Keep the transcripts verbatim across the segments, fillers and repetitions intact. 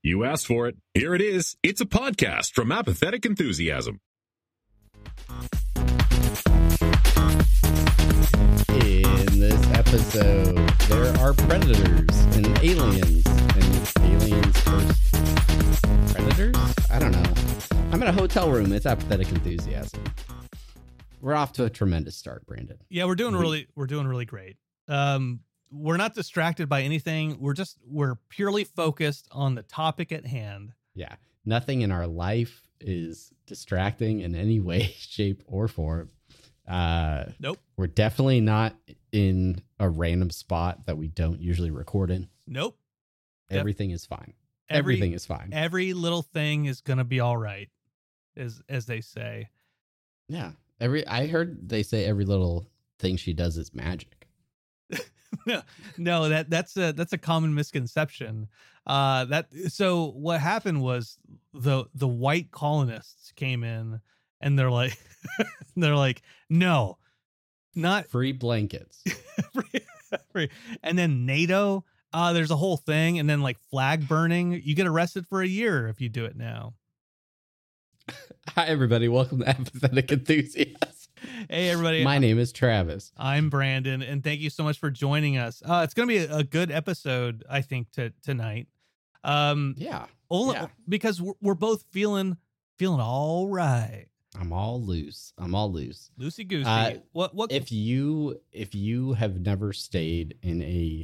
You asked for it. Here it is. It's a podcast from Apathetic Enthusiasm. In this episode, there are predators and aliens and aliens first predators? I don't know. I'm in a hotel room. It's Apathetic Enthusiasm. We're off to a tremendous start, Brandon. Yeah, we're doing really we're doing really great. Um we're not distracted by anything. We're just we're purely focused on the topic at hand. Yeah. Nothing in our life is distracting in any way, shape, or form. Uh, nope. We're definitely not in a random spot that we don't usually record in. Nope. Everything is fine. Every, Everything is fine. Every little thing is gonna be all right, as as they say. Yeah. Every I heard they say every little thing she does is magic. no, no, that that's a that's a common misconception. Uh, that so what happened was the the white colonists came in and they're like they're like no, not free blankets, free, free. And then NATO. Uh, there's a whole thing, and then like flag burning. You get arrested for a year if you do it now. Hi everybody, welcome to Apathetic Enthusiasm. Hey everybody, my name is Travis. I'm Brandon, and thank you so much for joining us. Uh, it's going to be a, a good episode, I think, to tonight. Um, yeah, only, yeah, because we're, we're both feeling feeling all right. I'm all loose. I'm all loose, loosey goosey. Uh, what? What? If you if you have never stayed in a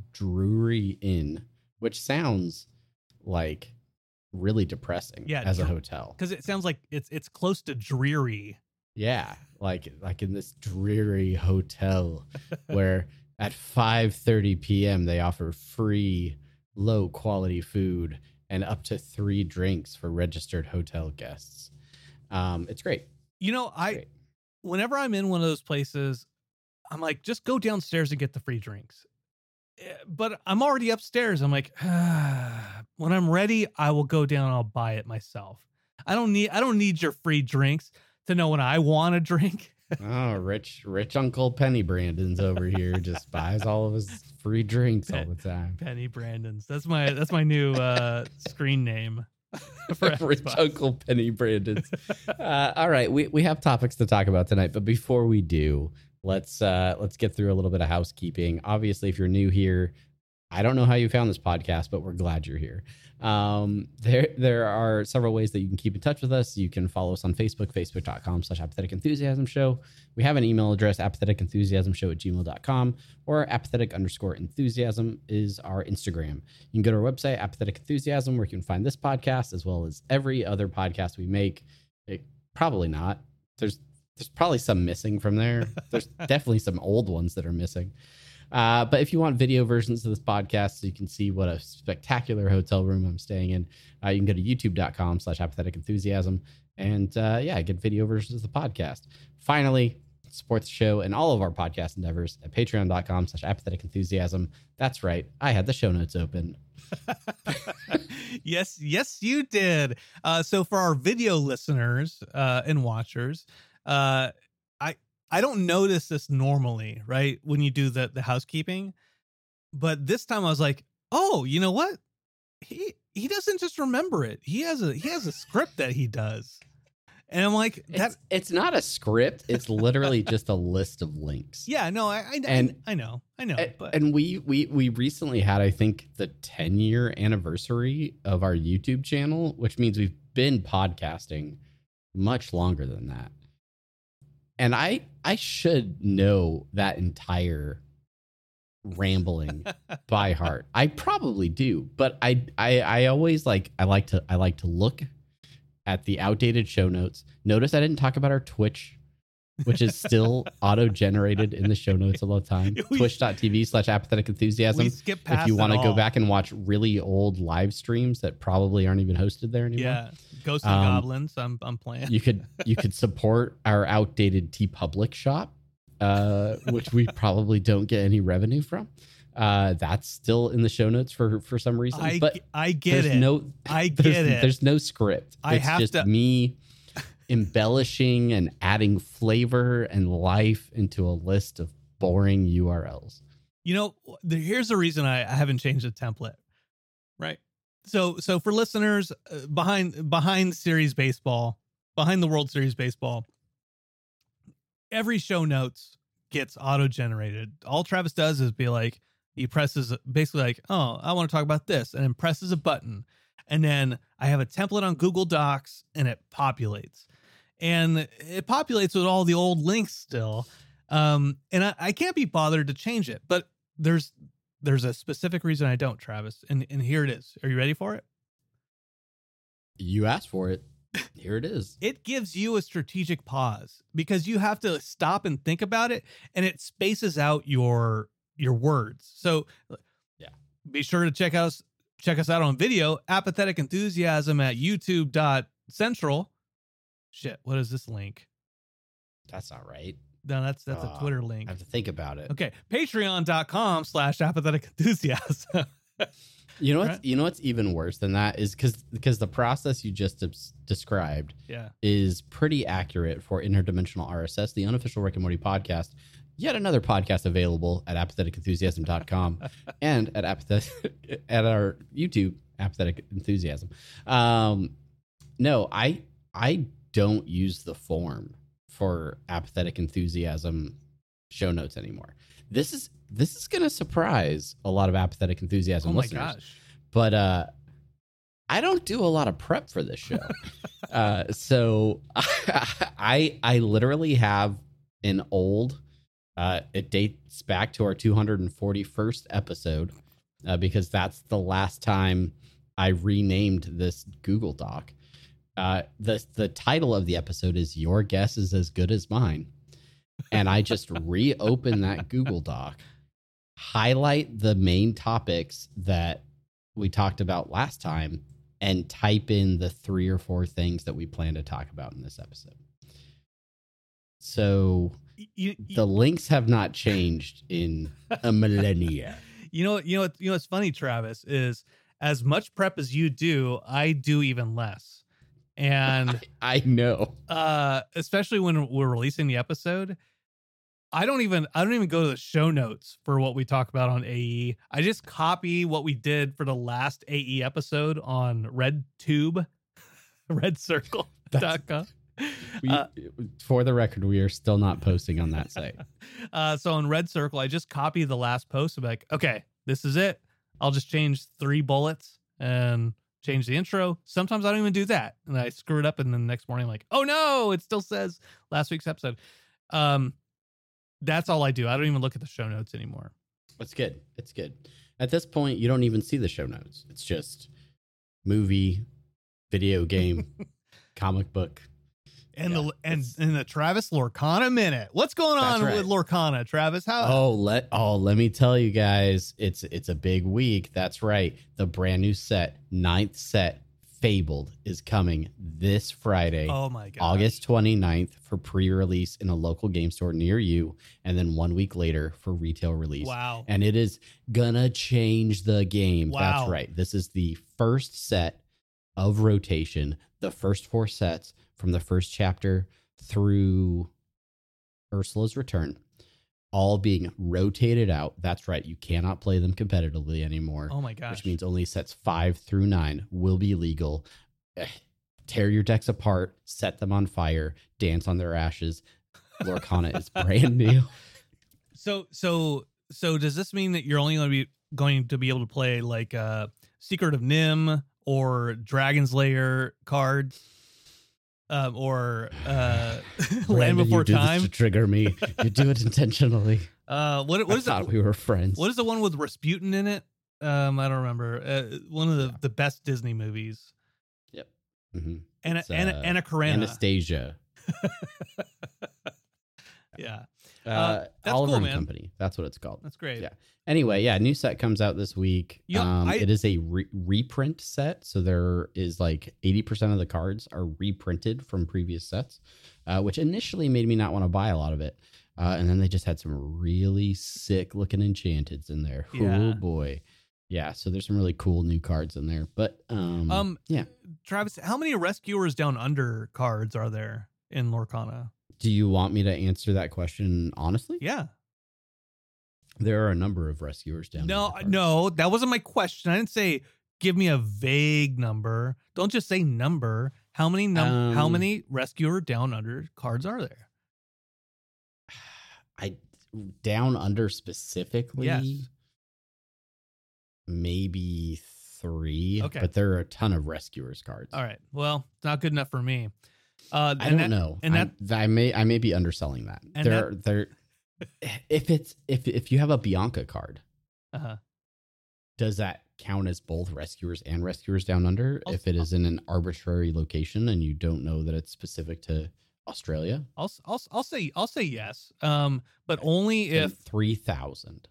Drury Inn, which sounds like really depressing, yeah, as dr- a hotel, because it sounds like it's it's close to dreary. Yeah, like like in this dreary hotel where at five thirty p.m. they offer free low quality food and up to three drinks for registered hotel guests. Um, it's great. You know, I great. Whenever I'm in one of those places, I'm like, just go downstairs and get the free drinks. But I'm already upstairs. I'm like, ah, when I'm ready, I will go down and I'll buy it myself. I don't need I don't need your free drinks to know when I want a drink. Oh, rich, rich Uncle Penny Brandon's over here just buys all of his free drinks Pen, all the time. Penny Brandon's. That's my that's my new uh, screen name. For rich Uncle Penny Brandon's. Uh, all right, we we have topics to talk about tonight, but before we do, let's uh, let's get through a little bit of housekeeping. Obviously, if you're new here, I don't know how you found this podcast, but we're glad you're here. Um, there, there are several ways that you can keep in touch with us. You can follow us on Facebook, facebook.com slash apathetic enthusiasm show. We have an email address, apathetic enthusiasm show at gmail dot com, or apathetic underscore enthusiasm is our Instagram. You can go to our website, Apathetic Enthusiasm, where you can find this podcast as well as every other podcast we make. It, probably not. There's, there's probably some missing from there. There's definitely some old ones that are missing. Uh, but if you want video versions of this podcast so you can see what a spectacular hotel room I'm staying in, uh, you can go to youtube.com slash apathetic enthusiasm and uh, yeah, get video versions of the podcast. Finally, support the show and all of our podcast endeavors at patreon.com slash apathetic enthusiasm. That's right. I had the show notes open. yes, yes, you did. Uh, so for our video listeners uh, and watchers, uh, I I don't notice this normally, right? When you do the, the housekeeping, but this time I was like, oh, you know what? He, he doesn't just remember it. He has a, he has a script that he does. And I'm like, that it's, it's not a script. It's literally just a list of links. Yeah, no, I, I, and, I know, I know. And, but. and we, we, we recently had, I think, the ten year anniversary of our YouTube channel, which means we've been podcasting much longer than that. And I I should know that entire rambling by heart. I probably do, but I, I I always like I like to I like to look at the outdated show notes. Notice I didn't talk about our Twitch, which is still auto-generated in the show notes all the time. Twitch.tv slash apathetic enthusiasm. We skip past if you want to go all. back and watch really old live streams that probably aren't even hosted there anymore. Yeah, Ghosts and Um, Goblins. I'm I'm playing. You could you could support our outdated TeePublic shop, uh, which we probably don't get any revenue from. Uh, that's still in the show notes for for some reason. I, but I get there's it. no I get there's, it. There's no script. I it's have just to- me embellishing and adding flavor and life into a list of boring U R Ls. You know, the, here's the reason I, I haven't changed the template, right? So, so for listeners uh, behind behind Series Baseball, behind the World Series Baseball, every show notes gets auto generated. All Travis does is be like, he presses basically like, oh, I want to talk about this, and then presses a button, and then I have a template on Google Docs, and it populates, and it populates with all the old links still, um, and I, I can't be bothered to change it, but there's. There's a specific reason I don't, Travis, and and here it is. Are you ready for it? You asked for it. Here it is. It gives you a strategic pause because you have to stop and think about it, and it spaces out your your words. So, yeah, be sure to check us check us out on video. Apathetic Enthusiasm at YouTube dot central. Shit, what is this link? That's not right. No, that's that's uh, a Twitter link. I have to think about it. Okay, patreon dot com slash apathetic enthusiasm. You know what's Right? you know what's even worse than that is because because the process you just des- described Yeah. is pretty accurate for Interdimensional R S S, the unofficial Rick and Morty podcast. Yet another podcast available at apathetic enthusiasm dot com and at apathetic at our YouTube Apathetic Enthusiasm. Um, no, I I don't use the form for Apathetic Enthusiasm show notes anymore. This is this is gonna surprise a lot of Apathetic Enthusiasm Oh my listeners. gosh. But uh, I don't do a lot of prep for this show, uh, so I I literally have an old. Uh, it dates back to our two hundred forty-first episode uh, because that's the last time I renamed this Google Doc. Uh, the the title of the episode is "Your Guess Is As Good as Mine," and I just reopen that Google Doc, highlight the main topics that we talked about last time, and type in the three or four things that we plan to talk about in this episode. So You, you, the links have not changed in a millennia. you know, you know, what, you know, what's funny, Travis, is as much prep as you do, I do even less. And I, I know. uh, especially when we're releasing the episode, I don't even, I don't even go to the show notes for what we talk about on A E. I just copy what we did for the last A E episode on RedTube, red circle dot com. We, Uh, for the record, we are still not posting on that site. uh, so on Red Circle, I just copy the last post. I'm like, okay, this is it. I'll just change three bullets and change the intro. Sometimes I don't even do that, and I screw it up, and then the next morning I'm like, oh no, it still says last week's episode. Um, that's all I do. I don't even look at the show notes anymore. It's good. It's good. At this point, you don't even see the show notes. It's just movie, video game, comic book. And Yeah, the and it's- and the Travis Lorcana minute. What's going on That's right. with Lorcana, Travis? How? Oh, let oh let me tell you guys, it's it's a big week. That's right. The brand new set, ninth set, Fabled, is coming this Friday, Oh my god, August twenty-ninth, for pre-release in a local game store near you, and then one week later for retail release. Wow. And it is gonna change the game. Wow. That's right. This is the first set of rotation, the first four sets from the first chapter through Ursula's Return, all being rotated out. That's right. You cannot play them competitively anymore. Oh my gosh. Which means only sets five through nine will be legal. Eh, tear your decks apart, set them on fire, dance on their ashes. Lorcana is brand new. So so so does this mean that you're only going to be going to be able to play like uh Secret of Nim or Dragon's Lair cards? Um, or uh, Land Brandon, Before you do this Time. to trigger me. You do it intentionally. Uh, what what I is thought it? we were friends. What is the one with Rasputin in it? Um, I don't remember. Uh, one of the, Yeah. the best Disney movies. Yep. Mm-hmm. Anna It's, Anna uh, Anna Karenina. Anastasia. Yeah, Uh, that's Oliver cool, and man. Company. That's what it's called. that's great. Yeah. Anyway, yeah, new set comes out this week. Yeah, um, I- it is a re- reprint set, so there is like eighty percent of the cards are reprinted from previous sets, uh, which initially made me not want to buy a lot of it. Uh, and then they just had some really sick looking enchanteds in there. Yeah. Oh boy. Yeah, so there's some really cool new cards in there. But um, Um, yeah. Travis, how many Rescuers Down Under cards are there in Lorcana? Do you want me to answer that question honestly? Yeah. There are a number of rescuers down No, there. no, that wasn't my question. I didn't say give me a vague number. Don't just say number. How many num- um, how many Rescuer Down Under cards are there? I Down Under specifically? Yes. Maybe three. Okay. But there are a ton of Rescuers cards. All right. Well, it's not good enough for me. Uh, I don't that, know. And that I, I may I may be underselling that. And there that, there if it's if if you have a Bianca card, uh-huh. does that count as both Rescuers and Rescuers Down Under? I'll, if it is in an arbitrary location and you don't know that it's specific to Australia? I'll I'll I'll say I'll say yes. Um, but only if three thousand.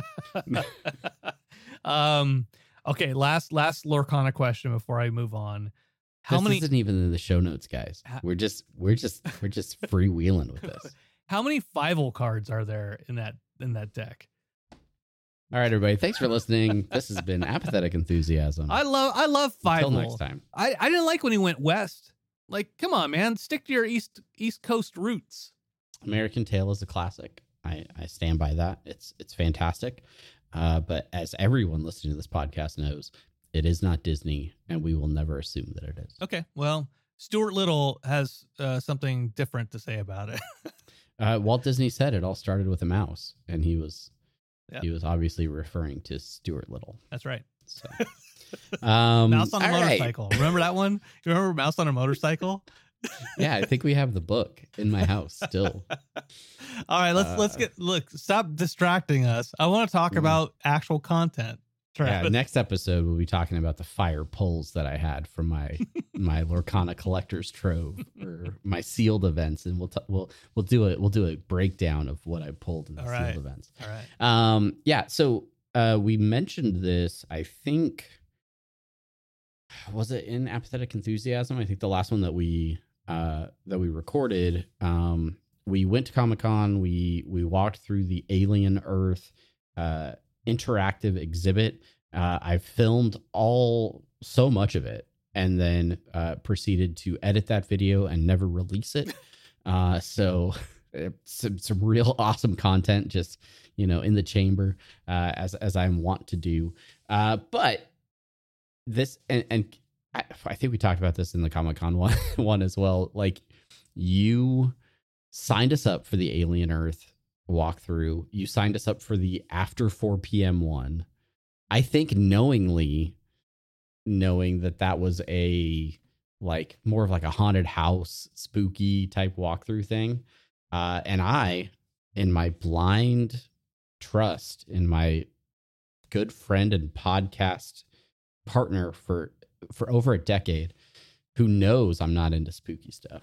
um. Okay. Last last Lorcana question before I move on. How this many? Isn't even in the show notes, guys. We're just we're just we're just freewheeling with this. How many Fievel cards are there in that in that deck? All right, everybody. Thanks for listening. This has been Apathetic Enthusiasm. I love I love Fievel. Until next time. I, I didn't like when he went west. Like, come on, man. Stick to your east East Coast roots. American Tail is a classic. I, I stand by that. It's it's fantastic. Uh, but as everyone listening to this podcast knows, it is not Disney, and we will never assume that it is. Okay. Well, Stuart Little has uh, something different to say about it. uh, Walt Disney said it all started with a mouse, and he was yep. he was obviously referring to Stuart Little. That's right. So, um, Mouse on a motorcycle. Right. Remember that one? You remember Mouse on a motorcycle? Yeah, I think we have the book in my house still. All right, let's uh, let's get look. Stop distracting us. I want to talk mm. about actual content. Travis. Yeah, next episode we'll be talking about the fire pulls that I had from my my Lorcana collector's trove or my sealed events, and we'll t- we'll we'll do it. We'll do a breakdown of what I pulled in the All sealed right. events. All right. Um. Yeah. So uh, we mentioned this. I think was it in Apathetic Enthusiasm? I think the last one that we uh that we recorded. Um. We went to Comic-Con. We we walked through the Alien Earth Uh. interactive exhibit. Uh, I filmed all so much of it and then uh, proceeded to edit that video and never release it. Uh, so it's some, some real awesome content just, you know, in the chamber uh, as, as I'm wont to do. Uh, but this, and, and I, I think we talked about this in the Comic-Con one, one as well. Like, you signed us up for the Alien Earth walkthrough. You signed us up for the after four p.m. one. I think knowingly, knowing that that was a like more of like a haunted house, spooky type walkthrough thing. Uh, and I, in my blind trust in my good friend and podcast partner for for over a decade, who knows I'm not into spooky stuff,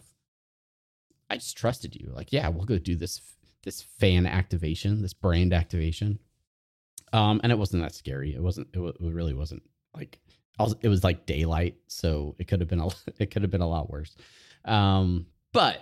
I just trusted you. Like, yeah, we'll go do this this fan activation, this brand activation. Um, and it wasn't that scary. It wasn't, it, w- it really wasn't like, it was like daylight. So it could have been, a, it could have been a lot worse. Um, but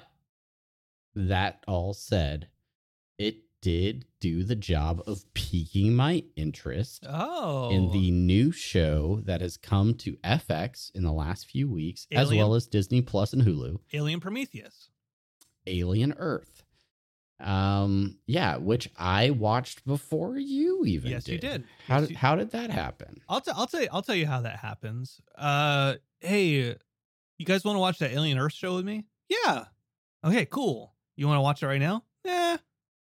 that all said, it did do the job of piquing my interest oh. in the new show that has come to F X in the last few weeks, Alien, as well as Disney Plus and Hulu. Alien Prometheus. Alien Earth. Um, yeah, which I watched before you even yes, did. you did. How yes, did you... how did that happen? I'll t- I'll tell you I'll tell you how that happens. Uh, hey, you guys want to watch that Alien Earth show with me? Yeah. Okay, cool. You want to watch it right now? Yeah.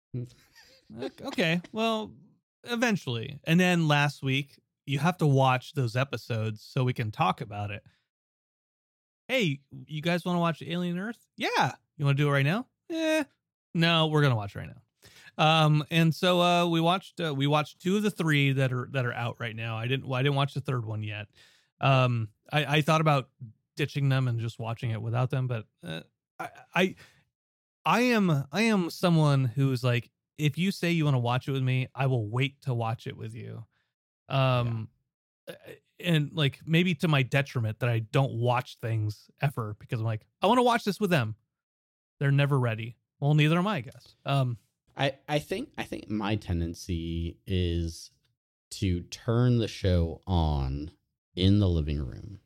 Okay. Well, eventually. And then last week, you have to watch those episodes so we can talk about it. Hey, you guys want to watch Alien Earth? Yeah. You want to do it right now? Yeah. No, we're gonna watch right now. Um, and so uh, we watched uh, we watched two of the three that are that are out right now. I didn't well, I didn't watch the third one yet. Um, I, I thought about ditching them and just watching it without them, but uh, I, I I am I am someone who's like, if you say you want to watch it with me, I will wait to watch it with you. Um, yeah. And like maybe to my detriment that I don't watch things ever because I'm like, I want to watch this with them. They're never ready. Well, neither am I, I guess. Um, I, I think I think my tendency is to turn the show on in the living room.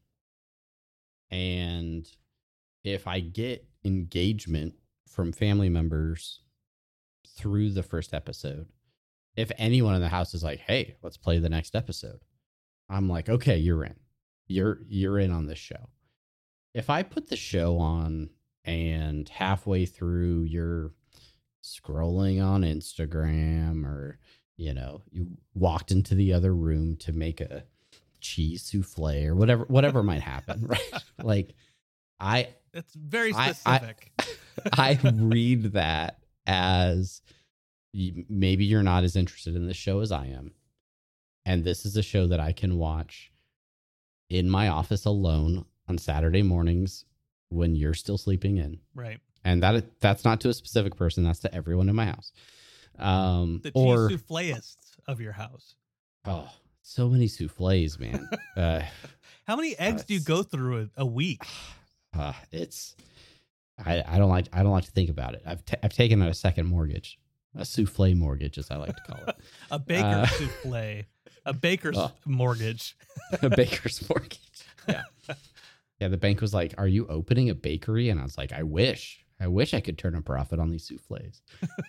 And if I get engagement from family members through the first episode, if anyone in the house is like, hey, let's play the next episode, I'm like, okay, you're in. You're you're in on this show. If I put the show on and halfway through you're scrolling on Instagram, or, you know, you walked into the other room to make a cheese souffle or whatever, whatever might happen, right? Like, I, it's very specific. I, I, I read that as maybe you're not as interested in this show as I am. And this is a show that I can watch in my office alone on Saturday mornings when you're still sleeping in. Right. And that that's not to a specific person. That's to everyone in my house. Um, the cheese or, souffleists of your house. Oh, so many souffles, man. uh, How many eggs uh, do you go through a, a week? Uh, it's, I, I don't like, I don't like to think about it. I've, t- I've taken out a second mortgage, a souffle mortgage, as I like to call it. a baker uh, souffle, a baker's oh, mortgage, a baker's mortgage. Yeah. Yeah. The bank was like, are you opening a bakery? And I was like, I wish, I wish I could turn a profit on these souffles.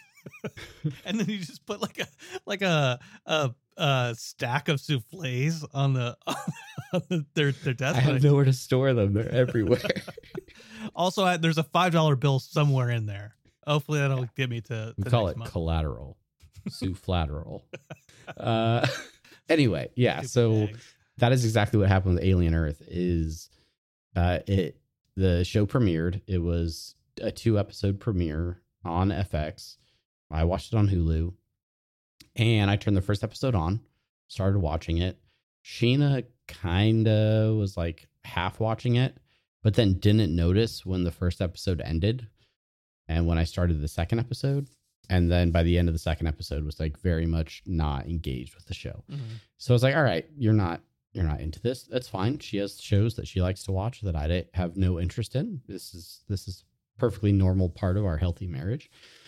And then you just put like a, like a, a, a stack of souffles on the, on the their, their desk. I have nowhere to store them. They're everywhere. Also, I, there's a five dollar bill somewhere in there. Hopefully that'll yeah. get me to, we to call it month. Collateral. Soufflateral. uh, anyway. Yeah. Stupid so eggs. That is exactly what happened with Alien Earth is, uh, it, the show premiered. It was a two episode premiere on F X. I watched it on Hulu, and I turned the first episode on, started watching it. Sheena kind of was like half watching it, but then didn't notice when the first episode ended and when I started the second episode. And then by the end of the second episode was like very much not engaged with the show. Mm-hmm. So I was like, all right, you're not, you're not into this. That's fine. She has shows that she likes to watch that I have no interest in. This is, this is perfectly normal part of our healthy marriage.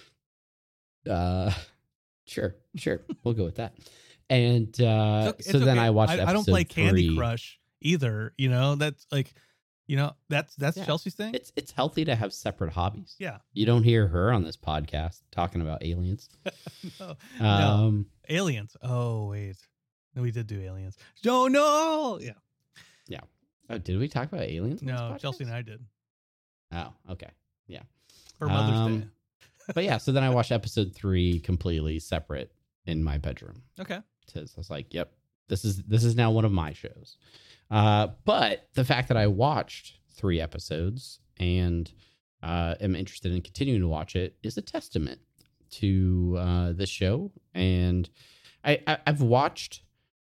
Uh, sure, sure. We'll go with that. And uh, it's, it's so then okay. I watched I, I don't play Candy three. Crush either. You know, that's like, you know, that's that's yeah. Chelsea's thing. It's it's healthy to have separate hobbies. Yeah. You don't hear her on this podcast talking about aliens. no, um, no. Aliens. Oh, wait. No, we did do aliens. No, no. Yeah. Yeah. Oh, did we talk about aliens? No, Chelsea and I did. Oh, okay. Yeah. For Mother's um, Day. But yeah, so then I watched episode three completely separate in my bedroom. Okay. So I was like, yep, this is this is now one of my shows. Uh, but the fact that I watched three episodes and uh, am interested in continuing to watch it is a testament to uh, this show. And I, I, I've watched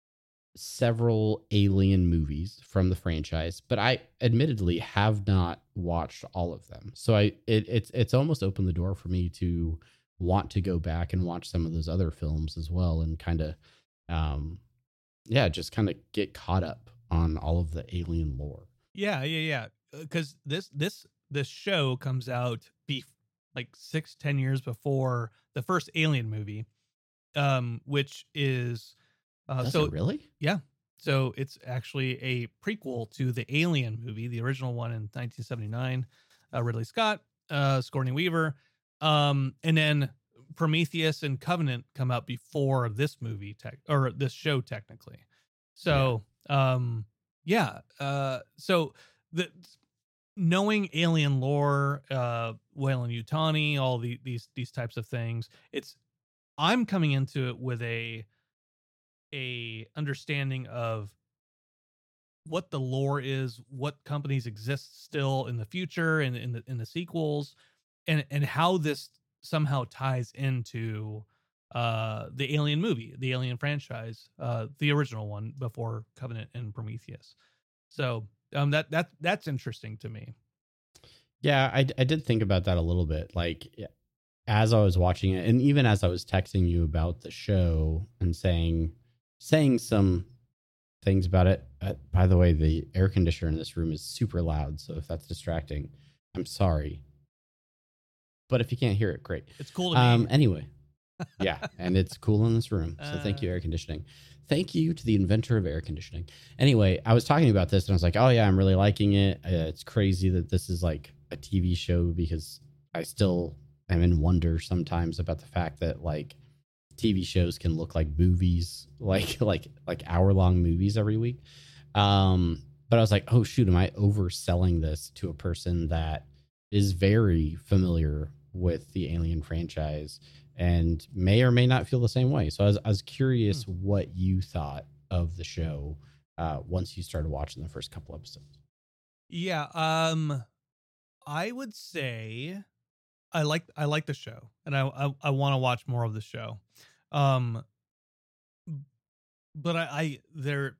several Alien movies from the franchise, but I admittedly have not watched all of them. So I it, it's it's almost opened the door for me to want to go back and watch some of those other films as well, and kind of um yeah, just kind of get caught up on all of the Alien lore. Yeah, yeah, yeah. Because this this this show comes out be like six, ten years before the first Alien movie, um, which is uh, Does so it really? Yeah. So it's actually a prequel to the Alien movie, the original one in nineteen seventy-nine. Uh, Ridley Scott, uh, Sigourney Weaver, um, and then Prometheus and Covenant come out before this movie, tech or this show, technically. So, yeah. um, yeah. Uh, so the knowing alien lore, uh, Weyland-Yutani, all the, these these types of things, it's I'm coming into it with a a understanding of what the lore is, what companies exist still in the future and in the in the sequels, and and how this somehow ties into uh the Alien movie, the Alien franchise, uh the original one before Covenant and Prometheus. So um that that that's interesting to me. Yeah, I I did think about that a little bit, like as I was watching it, and even as I was texting you about the show and saying saying some things about it. Uh, by the way, the air conditioner in this room is super loud, so if that's distracting, I'm sorry. But if you can't hear it, great. It's cool to um, me. Anyway, yeah, and it's cool in this room, so thank you, air conditioning. Thank you to the inventor of air conditioning. Anyway, I was talking about this, and I was like, oh yeah, I'm really liking it. Uh, it's crazy that this is like a T V show, because I still am in wonder sometimes about the fact that like T V shows can look like movies, like like like hour long movies every week. Um, but I was like, oh shoot, am I overselling this to a person that is very familiar with the Alien franchise and may or may not feel the same way? So I was I was curious hmm. what you thought of the show uh, once you started watching the first couple episodes. Yeah, um, I would say I like I like the show, and I I, I want to watch more of the show. Um, but I, I there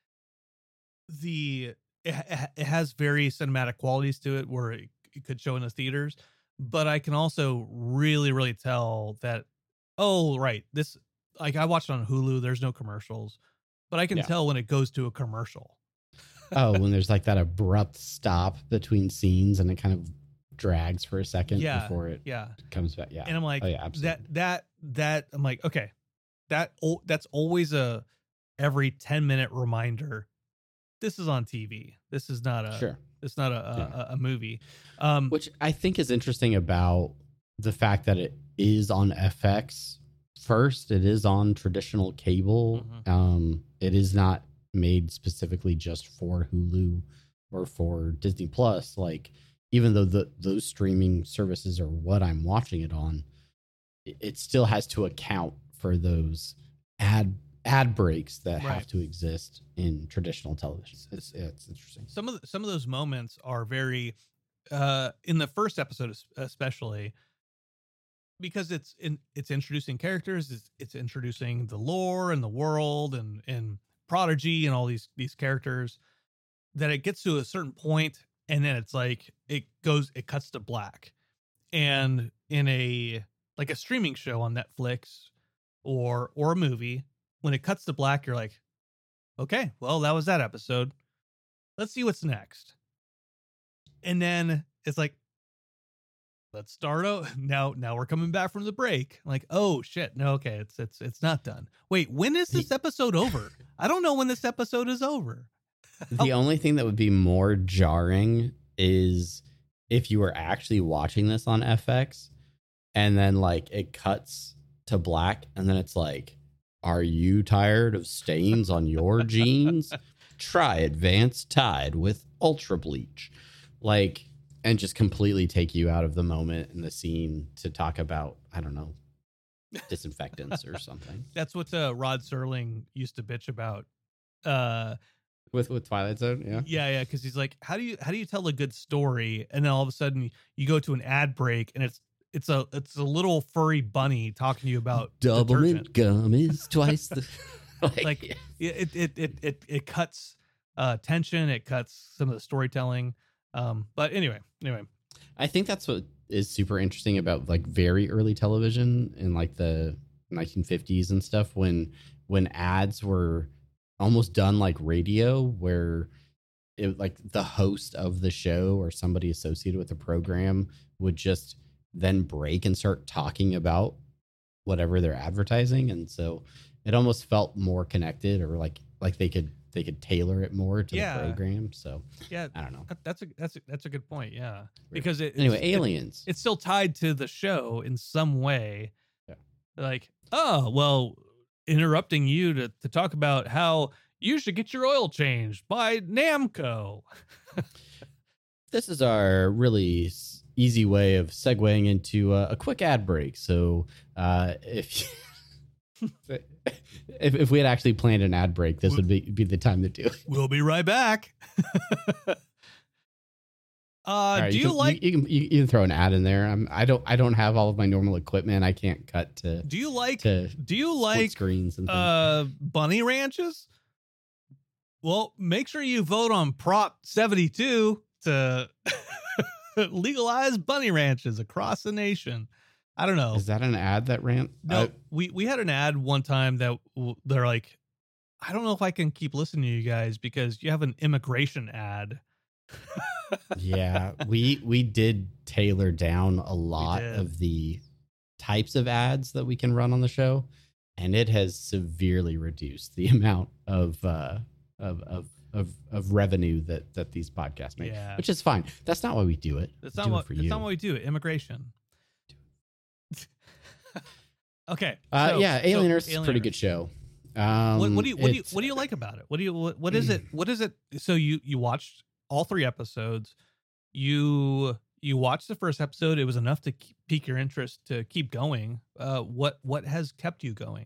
the it, it has very cinematic qualities to it where it, it could show in the theaters, but I can also really really tell that, oh right, this, like, I watched it on Hulu, there's no commercials, but I can yeah. tell when it goes to a commercial. Oh, when there's like that abrupt stop between scenes and it kind of drags for a second yeah, before it yeah. comes back. Yeah. And I'm like, oh, yeah, that, that, that, I'm like, okay, that, that's always a every ten minute reminder. This is on T V. This is not a, sure. It's not a, yeah. a, a movie. Um, Which I think is interesting about the fact that it is on F X first. It is on traditional cable. Mm-hmm. Um, it is not made specifically just for Hulu or for Disney Plus. Like, even though the those streaming services are what I'm watching it on, it, it still has to account for those ad ad breaks that right. have to exist in traditional television. It's, it's interesting. Some of the, some of those moments are very uh in the first episode especially, because it's in it's introducing characters, it's, it's introducing the lore and the world and and Prodigy and all these these characters, that it gets to a certain point and then it's like it goes it cuts to black. And in a like a streaming show on Netflix or or a movie, when it cuts to black, you're like, okay, well, that was that episode. Let's see what's next. And then it's like, let's start out now. Now we're coming back from the break. Like, oh shit, no, okay, it's it's it's not done. Wait, when is this episode over? I don't know when this episode is over. The only thing that would be more jarring is if you were actually watching this on F X and then like it cuts to black and then it's like, are you tired of stains on your jeans? Try Advanced Tide with Ultra Bleach. Like, and just completely take you out of the moment in the scene to talk about, I don't know, disinfectants or something. That's what uh, Rod Serling used to bitch about. Uh, with with Twilight Zone, yeah, yeah, yeah. Because he's like, how do you how do you tell a good story? And then all of a sudden you go to an ad break and it's it's a it's a little furry bunny talking to you about Doublemint gum is twice the like, like yeah. it, it it it it cuts uh, tension. It cuts some of the storytelling. Um, but anyway, anyway, I think that's what is super interesting about like very early television in like the nineteen fifties and stuff, when when ads were almost done like radio, where it like the host of the show or somebody associated with the program would just then break and start talking about whatever they're advertising. And so it almost felt more connected, or like like they could they could tailor it more to yeah. the program. So yeah, I don't know. That's a that's a, that's a good point. Yeah, because it, anyway, it's, Aliens. It, it's still tied to the show in some way. Yeah. Like, oh well, interrupting you to to talk about how you should get your oil changed by Namco. This is our really easy way of segueing into a, a quick ad break. So uh, if. If if we had actually planned an ad break, this would be, be the time to do it. We'll be right back. uh, right, do you, you can, like? You, you, can, you can throw an ad in there. I'm, I don't. I don't have all of my normal equipment. I can't cut to. Do you like? To do you like screens and things. uh bunny ranches? Well, make sure you vote on Prop seventy-two to legalize bunny ranches across the nation. I don't know. Is that an ad that ran? No, uh, we, we had an ad one time that w- they're like, I don't know if I can keep listening to you guys because you have an immigration ad. Yeah, we we did tailor down a lot of the types of ads that we can run on the show, and it has severely reduced the amount of uh, of, of of of revenue that that these podcasts make, yeah. which is fine. That's not why we do it. That's not what. That's not what we do. Immigration. Okay. Uh, so- yeah, so Alien Earth is a Alien pretty Earth. good show. Um, What, what do you what do you it's- what do you like about it? What do you what, what is it? What is it? So you you watched all three episodes. You you watched the first episode. It was enough to keep, pique your interest to keep going. Uh, what what has kept you going?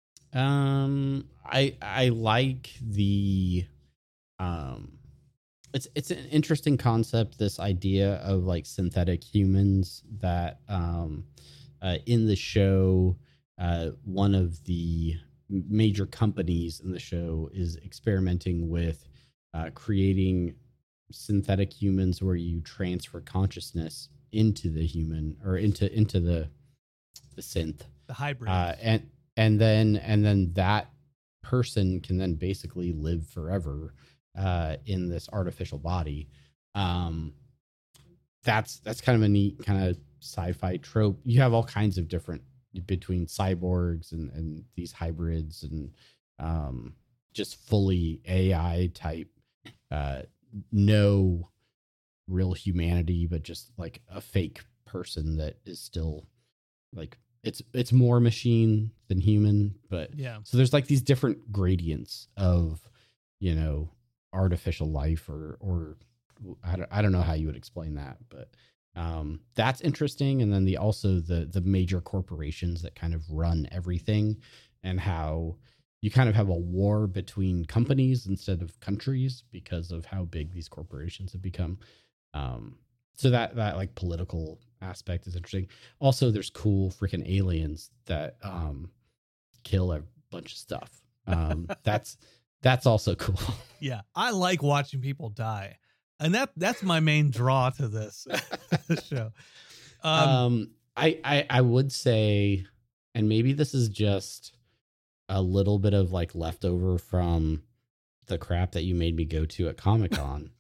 Um, I I like the, um, it's it's an interesting concept. This idea of like synthetic humans that, um, uh, in the show, uh, one of the major companies in the show is experimenting with, uh, creating synthetic humans where you transfer consciousness into the human or into into the the synth, The hybrid. uh, and and then and then that person can then basically live forever uh, in this artificial body. Um, that's that's kind of a neat kind of sci-fi trope. You have all kinds of different between cyborgs and and these hybrids and um, just fully A I type, uh, no real humanity, but just like a fake person that is still like it's it's more machine than human. But yeah. so there's like these different gradients of, you know, artificial life or or I don't, I don't know how you would explain that, but um, that's interesting. And then the also the the major corporations that kind of run everything and how you kind of have a war between companies instead of countries because of how big these corporations have become. Um, so that that like political aspect is interesting. Also, there's cool freaking aliens that um, kill a bunch of stuff. Um, that's that's also cool. Yeah, I like watching people die, and that that's my main draw to this, this show. Um, Um, I, I I would say, and maybe this is just a little bit of like leftover from the crap that you made me go to at Comic-Con.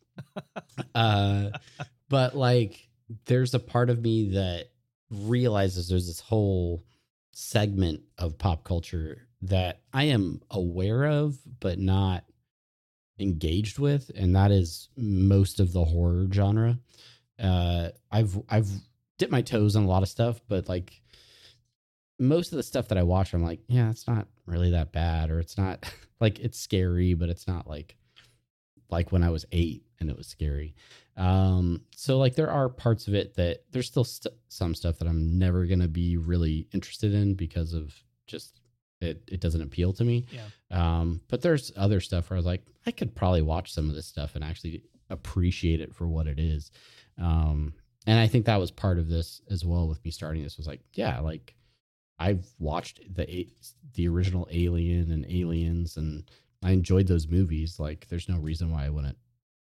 uh, but like, there's a part of me that realizes there's this whole segment of pop culture that I am aware of, but not engaged with. And that is most of the horror genre. Uh, I've, I've dipped my toes on a lot of stuff, but like most of the stuff that I watch, I'm like, yeah, it's not really that bad. Or it's not like, it's scary, but it's not like, like when I was eight and it was scary. Um, so like there are parts of it that there's still st- some stuff that I'm never going to be really interested in because of just it, it doesn't appeal to me. Yeah. Um, but there's other stuff where I was like, I could probably watch some of this stuff and actually appreciate it for what it is. Um, and I think that was part of this as well with me starting this was like, yeah, like I've watched the, the original Alien and Aliens and I enjoyed those movies. Like there's no reason why I wouldn't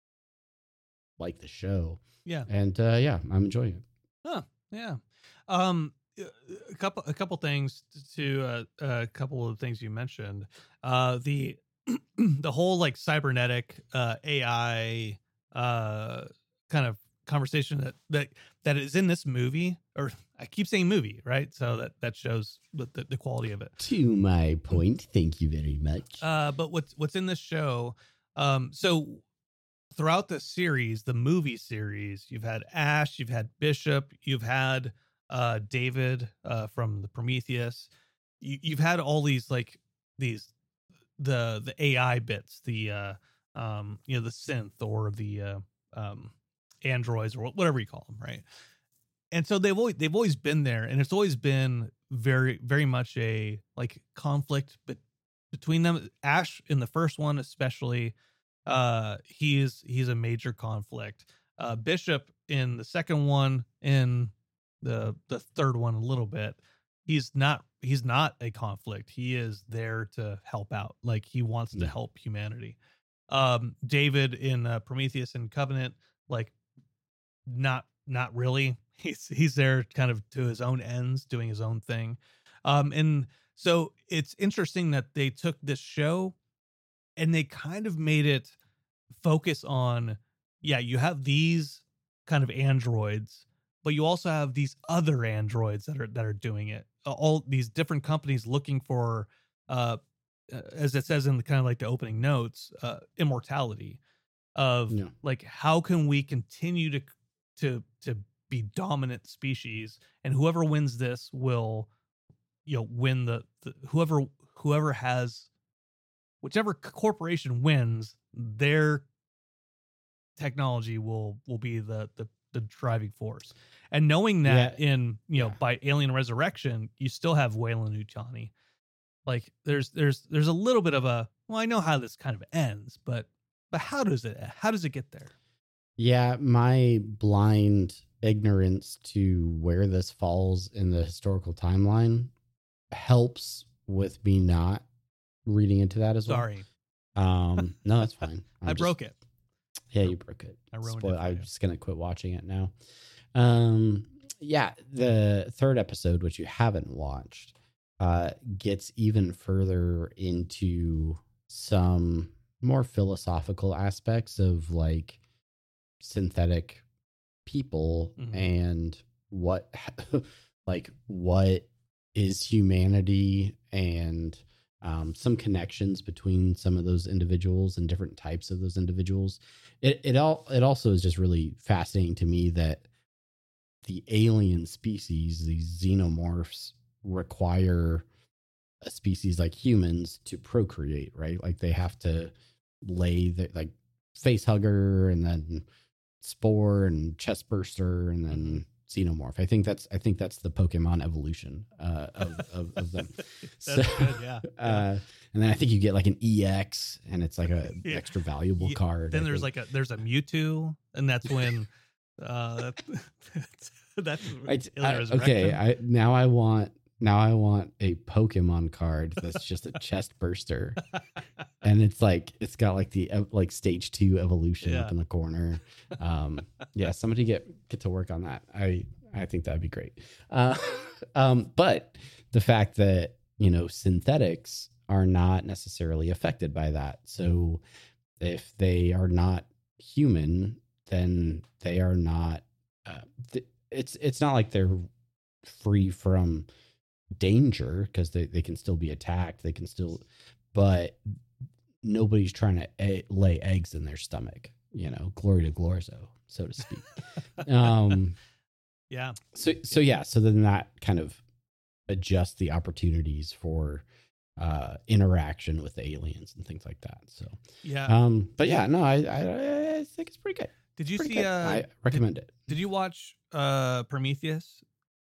like the show. Yeah. And uh, yeah, I'm enjoying it. Huh. Yeah. Um, a couple, a couple things to uh, a couple of things you mentioned. Uh, the the whole like cybernetic uh, A I uh, kind of conversation that that that is in this movie, or I keep saying movie, right? So that that shows the the, the quality of it. To my point, thank you very much. Uh, but what's what's in this show? Um, so throughout the series, the movie series, you've had Ash, you've had Bishop, you've had uh, David uh, from the Prometheus. You, you've had all these like these the the A I bits, the uh, um, you know, the synth or the uh, um, androids or whatever you call them, right? And so they've always they've always been there, and it's always been very very much a like conflict, but between them. Ash in the first one especially, uh, he is he's a major conflict. Uh, Bishop in the second one, in the the third one a little bit. He's not he's not a conflict. He is there to help out. Like he wants to Yeah. help humanity. Um, David in uh, Prometheus and Covenant, like not not really. He's he's there kind of to his own ends, doing his own thing. Um, and so it's interesting that they took this show and they kind of made it focus on, yeah, you have these kind of androids, but you also have these other androids that are that are doing it. All these different companies looking for, uh, as it says in the kind of like the opening notes, uh, immortality of Yeah. like how can we continue to to to be dominant species, and whoever wins this will, you know, win the, the whoever whoever has whichever corporation wins, their technology will will be the the the driving force. And knowing that yeah. in, you know, yeah. by Alien Resurrection, you still have Weyland-Yutani. Like there's there's there's a little bit of a, well, I know how this kind of ends, but but how does it how does it get there? Yeah, my blind ignorance to where this falls in the historical timeline helps with me not reading into that as well. Sorry. Um, no, that's fine. I just, broke it. Yeah, you broke it. I ruined Spoil, it. I'm just gonna quit watching it now. Um, yeah, the third episode, which you haven't watched, uh, gets even further into some more philosophical aspects of like synthetic people mm-hmm. and what, like, what is humanity and um, some connections between some of those individuals and different types of those individuals. It it all it also is just really fascinating to me that the alien species, these xenomorphs, require a species like humans to procreate, right? Like they have to lay the like face hugger and then spore and chest burster and then xenomorph. I think that's I think that's the Pokemon evolution uh, of, of of them. That's so, good, yeah. yeah. Uh, and then I think you get like an E X, and it's like a yeah. extra valuable yeah. card. Then I there's think. like a there's a Mewtwo, and that's when uh, that's, that's I, I, okay. I now I want now I want a Pokemon card that's just a chest burster, and it's like it's got like the like stage two evolution yeah. up in the corner. Um, yeah, somebody get get to work on that. I I think that'd be great. Uh, um, but the fact that you know synthetics are not necessarily affected by that. So if they are not human, then they are not. Uh, th- it's it's not like they're free from danger because they, they can still be attacked. They can still, but nobody's trying to a- lay eggs in their stomach. You know, glory to Glorzo, so to speak. um, yeah. So so yeah. So then that kind of adjusts the opportunities for uh, interaction with the aliens and things like that. So yeah. Um, but yeah, no, I I, I think it's pretty good. Did you pretty see? Good. Uh, I recommend did, it. Did you watch uh, Prometheus?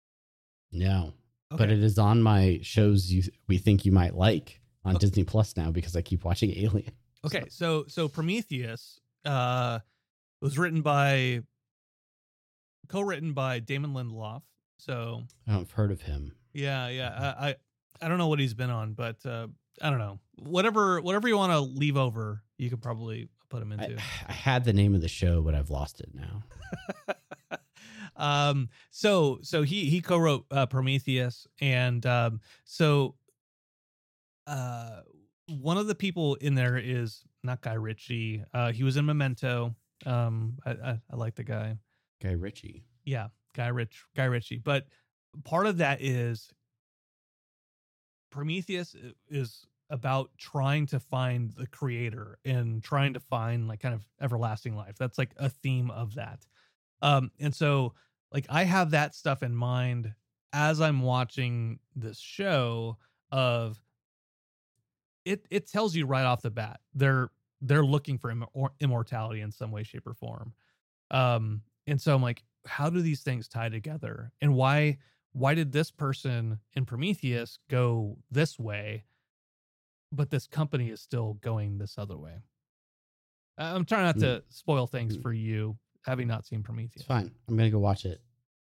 No. Okay. But it is on my shows you we think you might like on okay. Disney Plus now because I keep watching Alien. Okay, so so Prometheus uh, was written by, co-written by Damon Lindelof. So I've heard of him. Yeah, yeah. I I, I don't know what he's been on, but uh, I don't know. Whatever whatever you want to leave over, you could probably put him into. I, I had the name of the show, but I've lost it now. Um, so, so he, he co-wrote, uh, Prometheus. And, um, so, uh, one of the people in there is not Guy Ritchie. Uh, he was in Memento. Um, I, I, I like the guy. Guy Ritchie. Yeah. Guy Rich, Guy Ritchie. But part of that is Prometheus is about trying to find the creator and trying to find like kind of everlasting life. That's like a theme of that. Um, and so like I have that stuff in mind as I'm watching this show of it, it tells you right off the bat, they're, they're looking for Im- immortality in some way, shape or form. Um, and so I'm like, how do these things tie together? And why, why did this person in Prometheus go this way, but this company is still going this other way? I'm trying not to spoil things for you, having not seen Prometheus. It's fine. I'm going to go watch it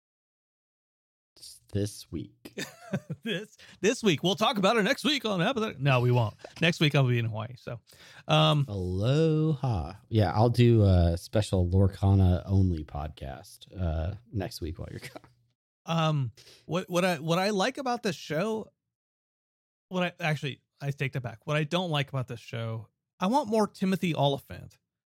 this week. this this week. We'll talk about it next week on Apathetic. No, we won't. Next week I'll be in Hawaii. So, um, aloha. Yeah, I'll do a special Lorcana only podcast uh, next week while you're gone. Um, what what I what I like about this show, what I actually I take that back. What I don't like about this show, I want more Timothy Olyphant.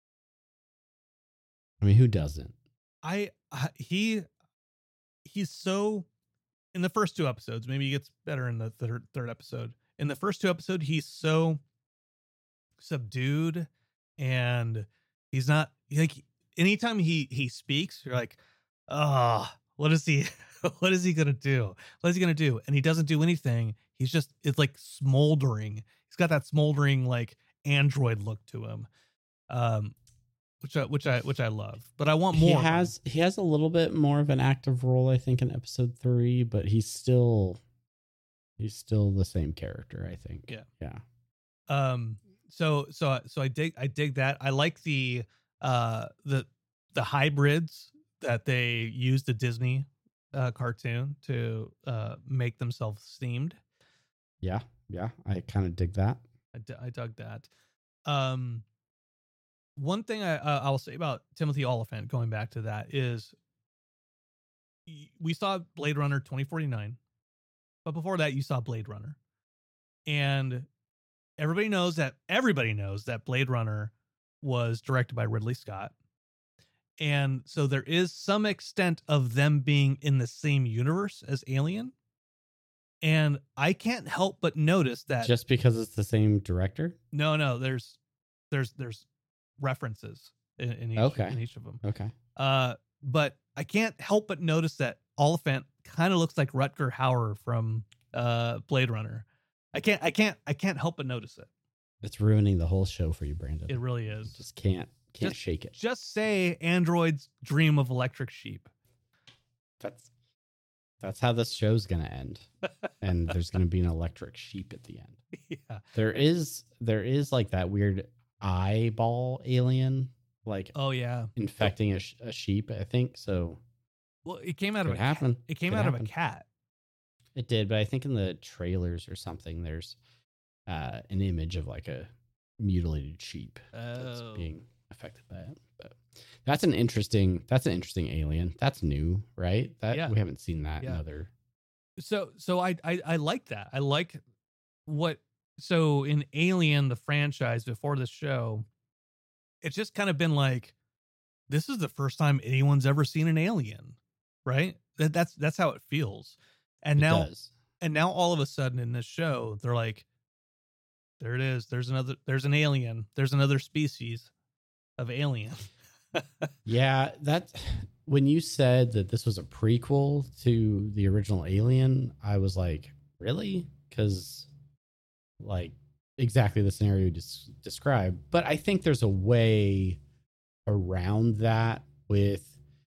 I mean, who doesn't? I, I he he's so in the first two episodes. Maybe he gets better in the third third episode. In the first two episodes, he's so subdued, and he's not like anytime he he speaks, you're like, oh, what is he? what is he gonna do? What is he gonna do? And he doesn't do anything. He's just it's like smoldering. He's got that smoldering like android look to him, um, which I which I which I love. But I want more. He has he has a little bit more of an active role, I think, in episode three, but he's still he's still the same character, I think. Yeah, yeah. Um. So so so I dig I dig that. I like the uh the the hybrids that they use the Disney uh, cartoon to uh, make themselves themed. Yeah, yeah, I kind of dig that. I, d- I dug that. Um, one thing I uh, I'll say about Timothy Oliphant, going back to that, is we saw Blade Runner twenty forty-nine, but before that, you saw Blade Runner, and everybody knows that everybody knows that Blade Runner was directed by Ridley Scott. And so there is some extent of them being in the same universe as Alien. And I can't help but notice that just because it's the same director. No, no, there's, there's, there's references in, in each, okay. in each of them. Okay. Uh, but I can't help but notice that Oliphant kind of looks like Rutger Hauer from uh, Blade Runner. I can't, I can't, I can't help but notice it. It's ruining the whole show for you, Brandon. It really is. Just can't. Can't just, shake it. Just say androids dream of electric sheep. That's that's how this show's gonna end. And there's gonna be an electric sheep at the end. Yeah. There is there is like that weird eyeball alien, like oh yeah, infecting a, sh- a sheep. I think so. Well, it came out of a happen. Cat. It came Could out happen. of a cat. It did, but I think in the trailers or something, there's uh, an image of like a mutilated sheep oh. that's being affected by it. But that's an interesting that's an interesting alien. That's new, right? That yeah. we haven't seen that yeah. in other. So so I, I I like that. I like what so in Alien, the franchise before this show, it's just kind of been like, this is the first time anyone's ever seen an alien, right? That that's that's how it feels. And it now does. and now all of a sudden in this show, they're like, there it is. There's another there's an alien. There's another species of alien. Yeah, that when you said that this was a prequel to the original Alien, I was like, really? Because like exactly the scenario you just described. But I think there's a way around that with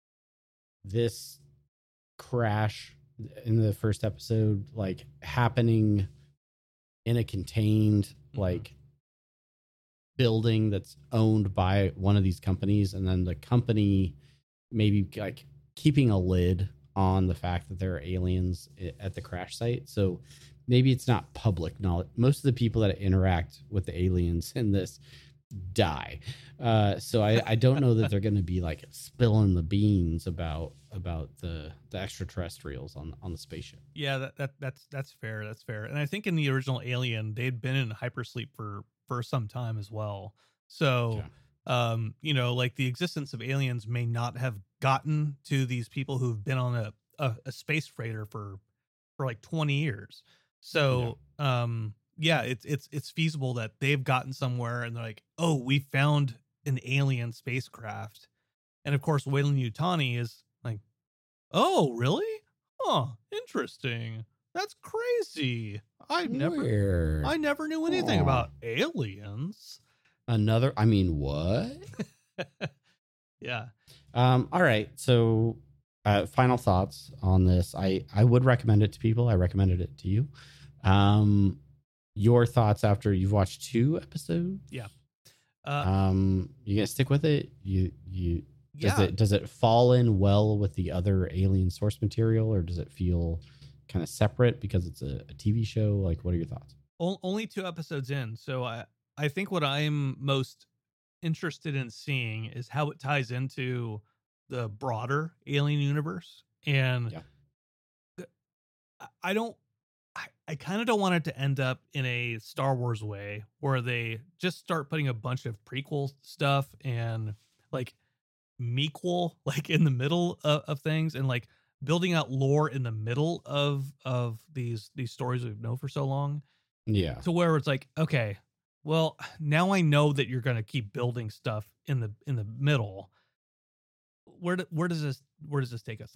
this crash in the first episode, like happening in a contained like building that's owned by one of these companies, and then the company maybe like keeping a lid on the fact that there are aliens at the crash site. So maybe it's not public knowledge. Most of the people that interact with the aliens in this die. Uh, so I, I don't know that they're going to be like spilling the beans about about the the extraterrestrials on on the spaceship. Yeah, that, that that's that's fair. That's fair. And I think in the original Alien, they'd been in hypersleep for for some time as well. So, yeah. um, you know, like the existence of aliens may not have gotten to these people who've been on a a, a space freighter for for like twenty years. So, yeah. um, yeah, it's it's it's feasible that they've gotten somewhere and they're like, oh, we found an alien spacecraft, and of course, Weyland-Yutani is like, oh, really? Oh, interesting. That's crazy. I've never, Weird. I never knew anything Aww. about aliens. Another, I mean, what? Yeah. Um. All right. So, uh, final thoughts on this. I I would recommend it to people. I recommended it to you. Um, your thoughts after you've watched two episodes? Yeah. Uh, um, you gonna stick with it? You you does yeah. it does it fall in well with the other alien source material, or does it feel kind of separate because it's a, a T V show? Like, what are your thoughts? O- only two episodes in, so I I think what I'm most interested in seeing is how it ties into the broader Alien universe, and yeah. I don't. I, I kind of don't want it to end up in a Star Wars way where they just start putting a bunch of prequel stuff and like mequel like in the middle of, of things, and like building out lore in the middle of of these these stories we've known for so long. Yeah. To where it's like, okay, well, now I know that you're going to keep building stuff in the in the middle. Where do, where does this where does this take us? I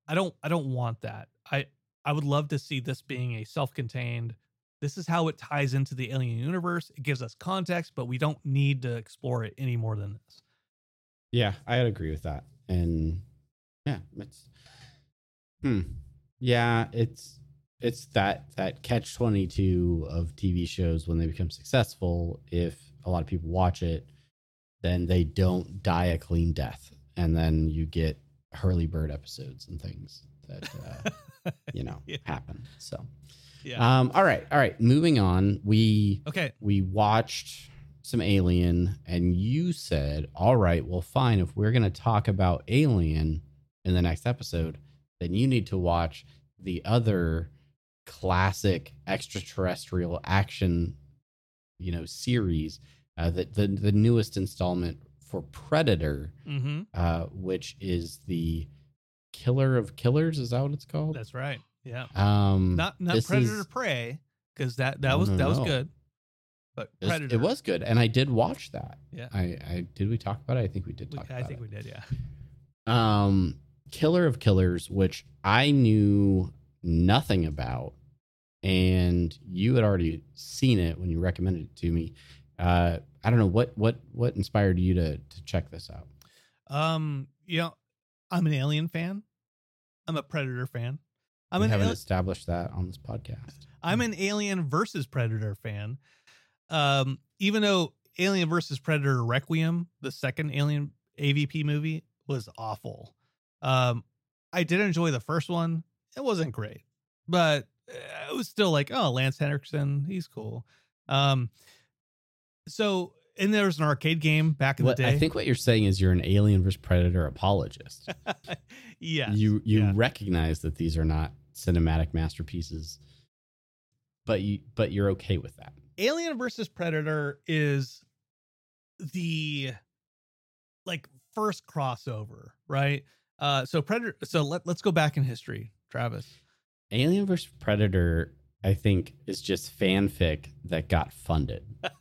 I don't I don't want that. I I would love to see this being a self-contained. This is how it ties into the Alien universe. It gives us context, but we don't need to explore it any more than this. Yeah, I'd agree with that. And yeah, it's hmm. Yeah, it's it's that that catch twenty-two of T V shows when they become successful. If a lot of people watch it, then they don't die a clean death, and then you get Hurley Bird episodes and things that uh, you know yeah. happen. So yeah. Um. All right. All right. Moving on. We okay. We watched some Alien, and you said, "All right, well, fine. If we're going to talk about Alien in the next episode, then you need to watch the other classic extraterrestrial action, you know, series, uh, the the the newest installment for Predator, mm-hmm. uh, which is the Killer of Killers. Is that what it's called? That's right. Yeah. Um, not not Predator is, Prey, because that that no, was no, that no. was good. But it was, Predator, it was good, and I did watch that. Yeah. I, I did. We talk about it. I think we did talk. We, about I think it. we did. Yeah. Um, Killer of Killers, which I knew nothing about, and you had already seen it when you recommended it to me. Uh, I don't know what what what inspired you to to check this out. Um, you know, I'm an Alien fan. I'm a Predator fan. I'm we an haven't al- established that on this podcast. I'm an Alien versus Predator fan. Um, even though Alien versus Predator Requiem, the second Alien A V P movie, was awful. Um, I did enjoy the first one. It wasn't great, but it was still like, oh, Lance Henriksen, he's cool. Um, so, and there was an arcade game back in What, the day. I think what you're saying is you're an Alien versus Predator apologist. yeah. You you yeah. recognize that these are not cinematic masterpieces, but you but you're okay with that. Alien versus Predator is the like first crossover, right? Uh, so Predator. So let, let's go back in history, Travis. Alien versus Predator, I think, is just fanfic that got funded.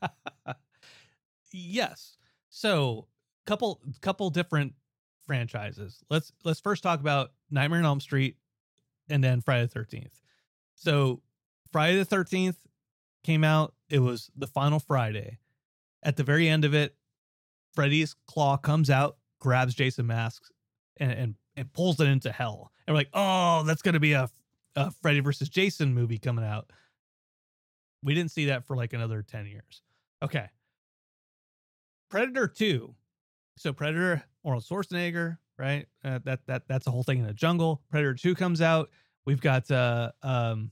Yes. So couple couple different franchises. Let's let's first talk about Nightmare on Elm Street and then Friday the thirteenth. So Friday the thirteenth came out. It was the final Friday. At the very end of it, Freddy's claw comes out, grabs Jason Masks, and and, and pulls it into hell. And we're like, oh, that's going to be a, a Freddy versus Jason movie coming out. We didn't see that for like another ten years. Okay. Predator two. So Predator, Arnold Schwarzenegger, right? Uh, that that that's a whole thing in the jungle. Predator two comes out. We've got uh um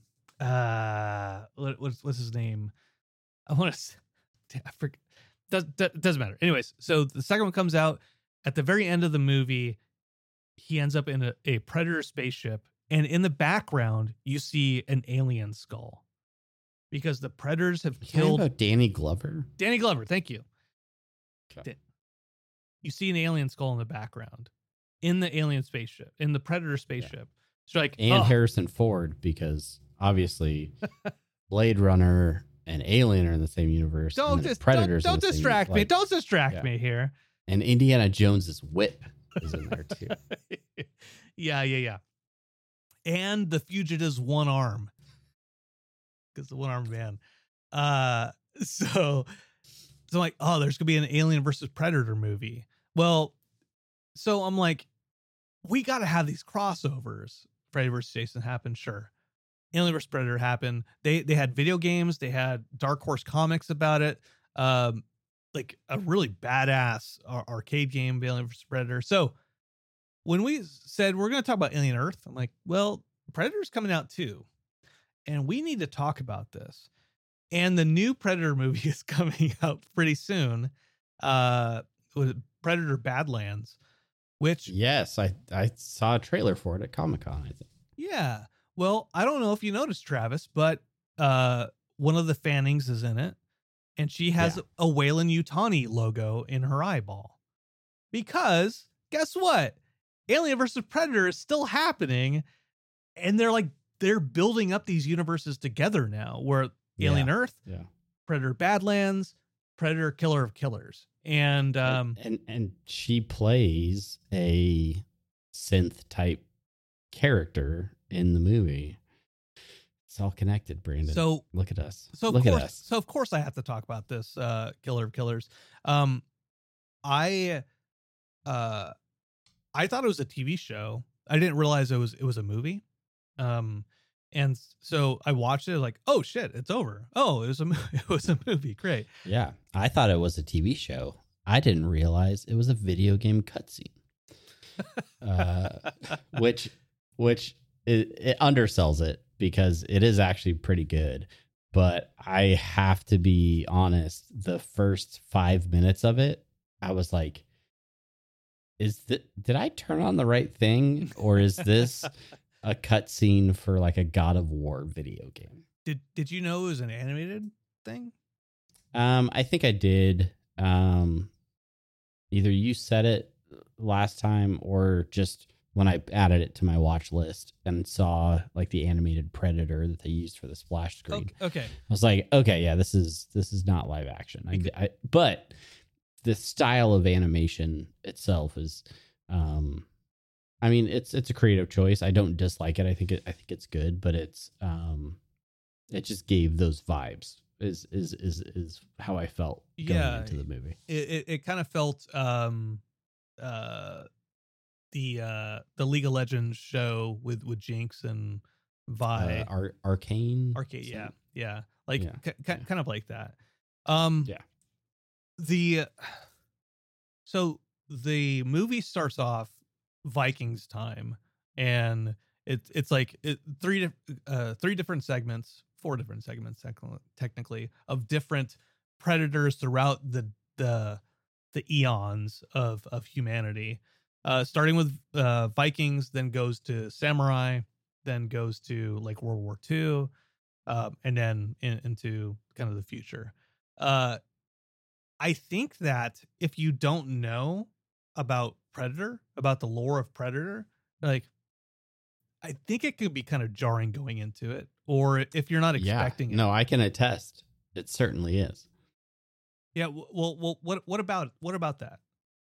uh what, what's what's his name? I want to I forget. Does, doesn't matter. Anyways, so the second one comes out. At the very end of the movie, he ends up in a, a Predator spaceship, and in the background you see an alien skull because the Predators have You're killed about Danny Glover. Danny Glover. Thank you. Okay. You see an alien skull in the background in the alien spaceship, in the Predator spaceship. Yeah. So like, and oh. Harrison Ford, because obviously Blade Runner and Alien are in the same universe. Don't and dis- Predators. Don't, don't distract same, me. like, Don't distract yeah. me here. And Indiana Jones's whip is in there too. yeah, yeah, yeah. And the Fugitive's one arm, because the one armed man. Uh, so. So I'm like, oh, there's gonna be an Alien versus Predator movie. Well, so I'm like, we got to have these crossovers. Freddy versus Jason happened, sure. Alien versus Predator happened. They they had video games. They had Dark Horse comics about it. Um, like a really badass ar- arcade game, Alien versus Predator. So when we said we're gonna talk about Alien Earth, I'm like, well, Predator's coming out too, and we need to talk about this. And the new Predator movie is coming out pretty soon. Uh, with Predator Badlands, which yes, I I saw a trailer for it at Comic-Con, I think. Yeah. Well, I don't know if you noticed, Travis, but uh, one of the Fannings is in it, and she has yeah. a Weyland-Yutani logo in her eyeball. Because guess what? Alien versus Predator is still happening, and they're like they're building up these universes together now. Where Alien yeah. Earth, yeah. Predator Badlands, Predator Killer of Killers. And um and, and and she plays a synth type character in the movie. It's all connected, Brandon. So look at us. So of look course, at us. so of course, I have to talk about this uh, Killer of Killers. Um, I, uh, I thought it was a T V show. I didn't realize it was it was a movie. Um, and so I watched it like, oh shit, it's over. Oh, it was a it was a movie. Great. Yeah, I thought it was a T V show. I didn't realize it was a video game cutscene. uh, which which it, it undersells it because it is actually pretty good. But I have to be honest, the first five minutes of it, I was like, is that, did I turn on the right thing? Or is this a cutscene for like a God of War video game? Did Did you know it was an animated thing? Um, I think I did. Um, either you said it last time or just when I added it to my watch list and saw like the animated Predator that they used for the splash screen. Okay. okay. I was like, okay, yeah, this is this is not live action. I, I, but the style of animation itself is, um, I mean, it's it's a creative choice. I don't dislike it. I think it I think it's good, but it's um, it just gave those vibes. Is is is is how I felt going yeah, into the movie. It it, it kind of felt um, uh. the uh the League of Legends show with with Jinx and Vi. Uh, Ar- Arcane. Arcade, yeah, yeah, like Yeah, c- yeah. kind of like that. Um, Yeah. The so the movie starts off Vikings time, and it's it's like it, three dif- uh three different segments, four different segments technically, technically of different predators throughout the the the eons of of humanity. Uh, starting with uh, Vikings, then goes to samurai, then goes to like World War Two, uh, and then in, into kind of the future. Uh, I think that if you don't know about Predator, about the lore of Predator, like I think it could be kind of jarring going into it, or if you're not expecting yeah. it. No, I can attest. It certainly is. Yeah. Well, well, what what about what about that?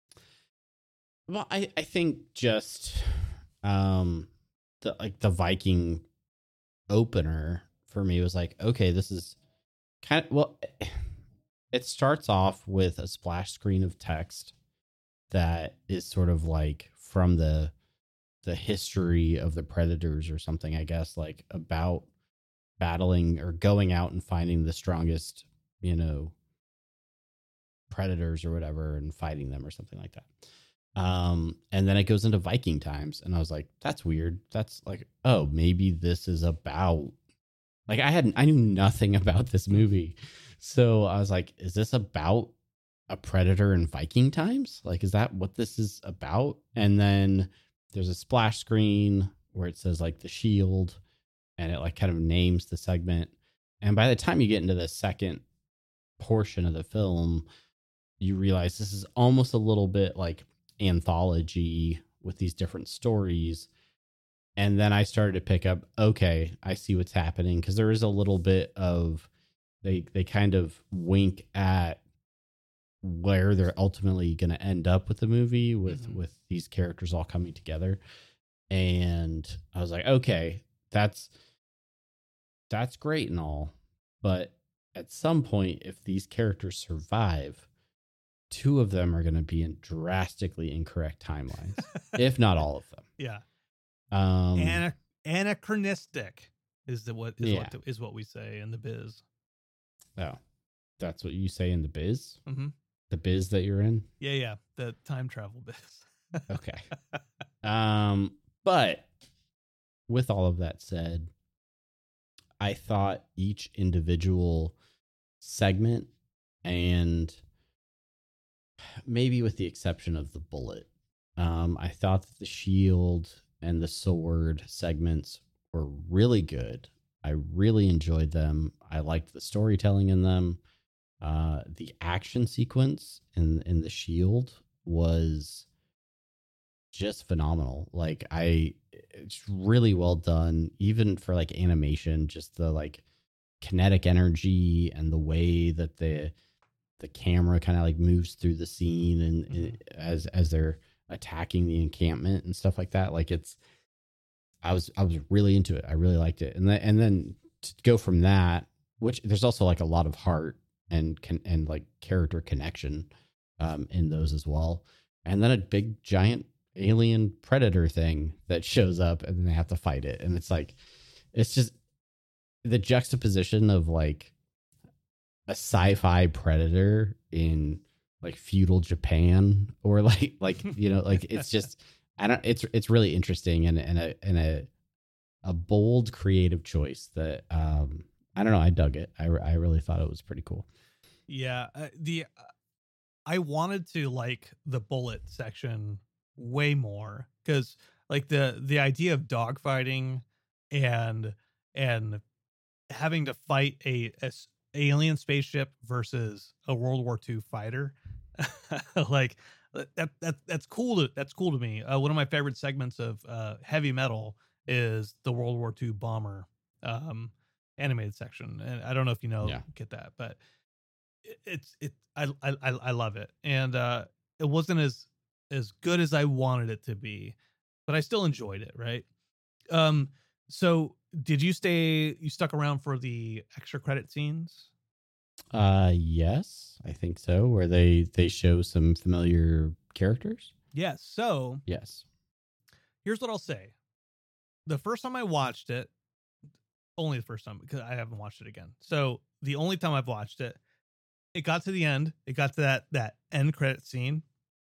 Well, I, I think just um the like the Viking opener for me was like, okay, this is kind of well it starts off with a splash screen of text that is sort of like from the the history of the Predators or something, I guess, like about battling or going out and finding the strongest, you know, predators or whatever and fighting them or something like that. Um, and then it goes into Viking times, and I was like, that's weird. That's like, oh, maybe this is about like I hadn't I knew nothing about this movie. So I was like, is this about a predator in Viking times? Like, is that what this is about? And then there's a splash screen where it says like the shield, and it like kind of names the segment. And by the time you get into the second portion of the film, you realize this is almost a little bit like anthology with these different stories. And then I started to pick up, okay, I see what's happening, because there is a little bit of they they kind of wink at where they're ultimately going to end up with the movie with mm-hmm. with these characters all coming together. And I was like, okay, that's that's great and all, but at some point, if these characters survive, two of them are going to be in drastically incorrect timelines, if not all of them. Yeah. Um, Ana- anachronistic is the what is yeah. what is what we say in the biz. Oh, that's what you say in the biz? Mm-hmm. The biz that you're in? Yeah, yeah. The time travel biz. Okay. Um, but with all of that said, I thought each individual segment, and maybe with the exception of the bullet, um, I thought that the shield and the sword segments were really good. I really enjoyed them. I liked the storytelling in them. Uh, the action sequence in in the shield was just phenomenal. Like I, it's really well done, even for like animation. Just the like kinetic energy and the way that the the camera kind of like moves through the scene and, and as as they're attacking the encampment and stuff like that. Like it's I was I was really into it. I really liked it, and then and then to go from that, which there's also like a lot of heart and can and like character connection um, in those as well, and then a big giant alien predator thing that shows up, and then they have to fight it, and it's like it's just the juxtaposition of like a sci-fi predator in like feudal Japan, or like like you know like it's just I don't it's it's really interesting and and a and a a bold creative choice that um I don't know, I dug it. I I really thought it was pretty cool. Yeah, uh, the uh, I wanted to like the bullet section way more, because like the the idea of dogfighting and and having to fight a, a s- alien spaceship versus a World War Two fighter, like that that that's cool to that's cool to me. Uh, one of my favorite segments of uh, Heavy Metal is the World War Two bomber um, animated section, and I don't know if you know Yeah. get that, but it, it's it I, I I love it, and uh, it wasn't as as good as I wanted it to be, but I still enjoyed it. Right. Um. So, did you stay? You stuck around for the extra credit scenes? Uh yes, I think so, where they they show some familiar characters. Yes. So, Yes. here's what I'll say. The first time I watched it, only the first time, because I haven't watched it again. So, the only time I've watched it, it got to the end. It got to that that end credit scene,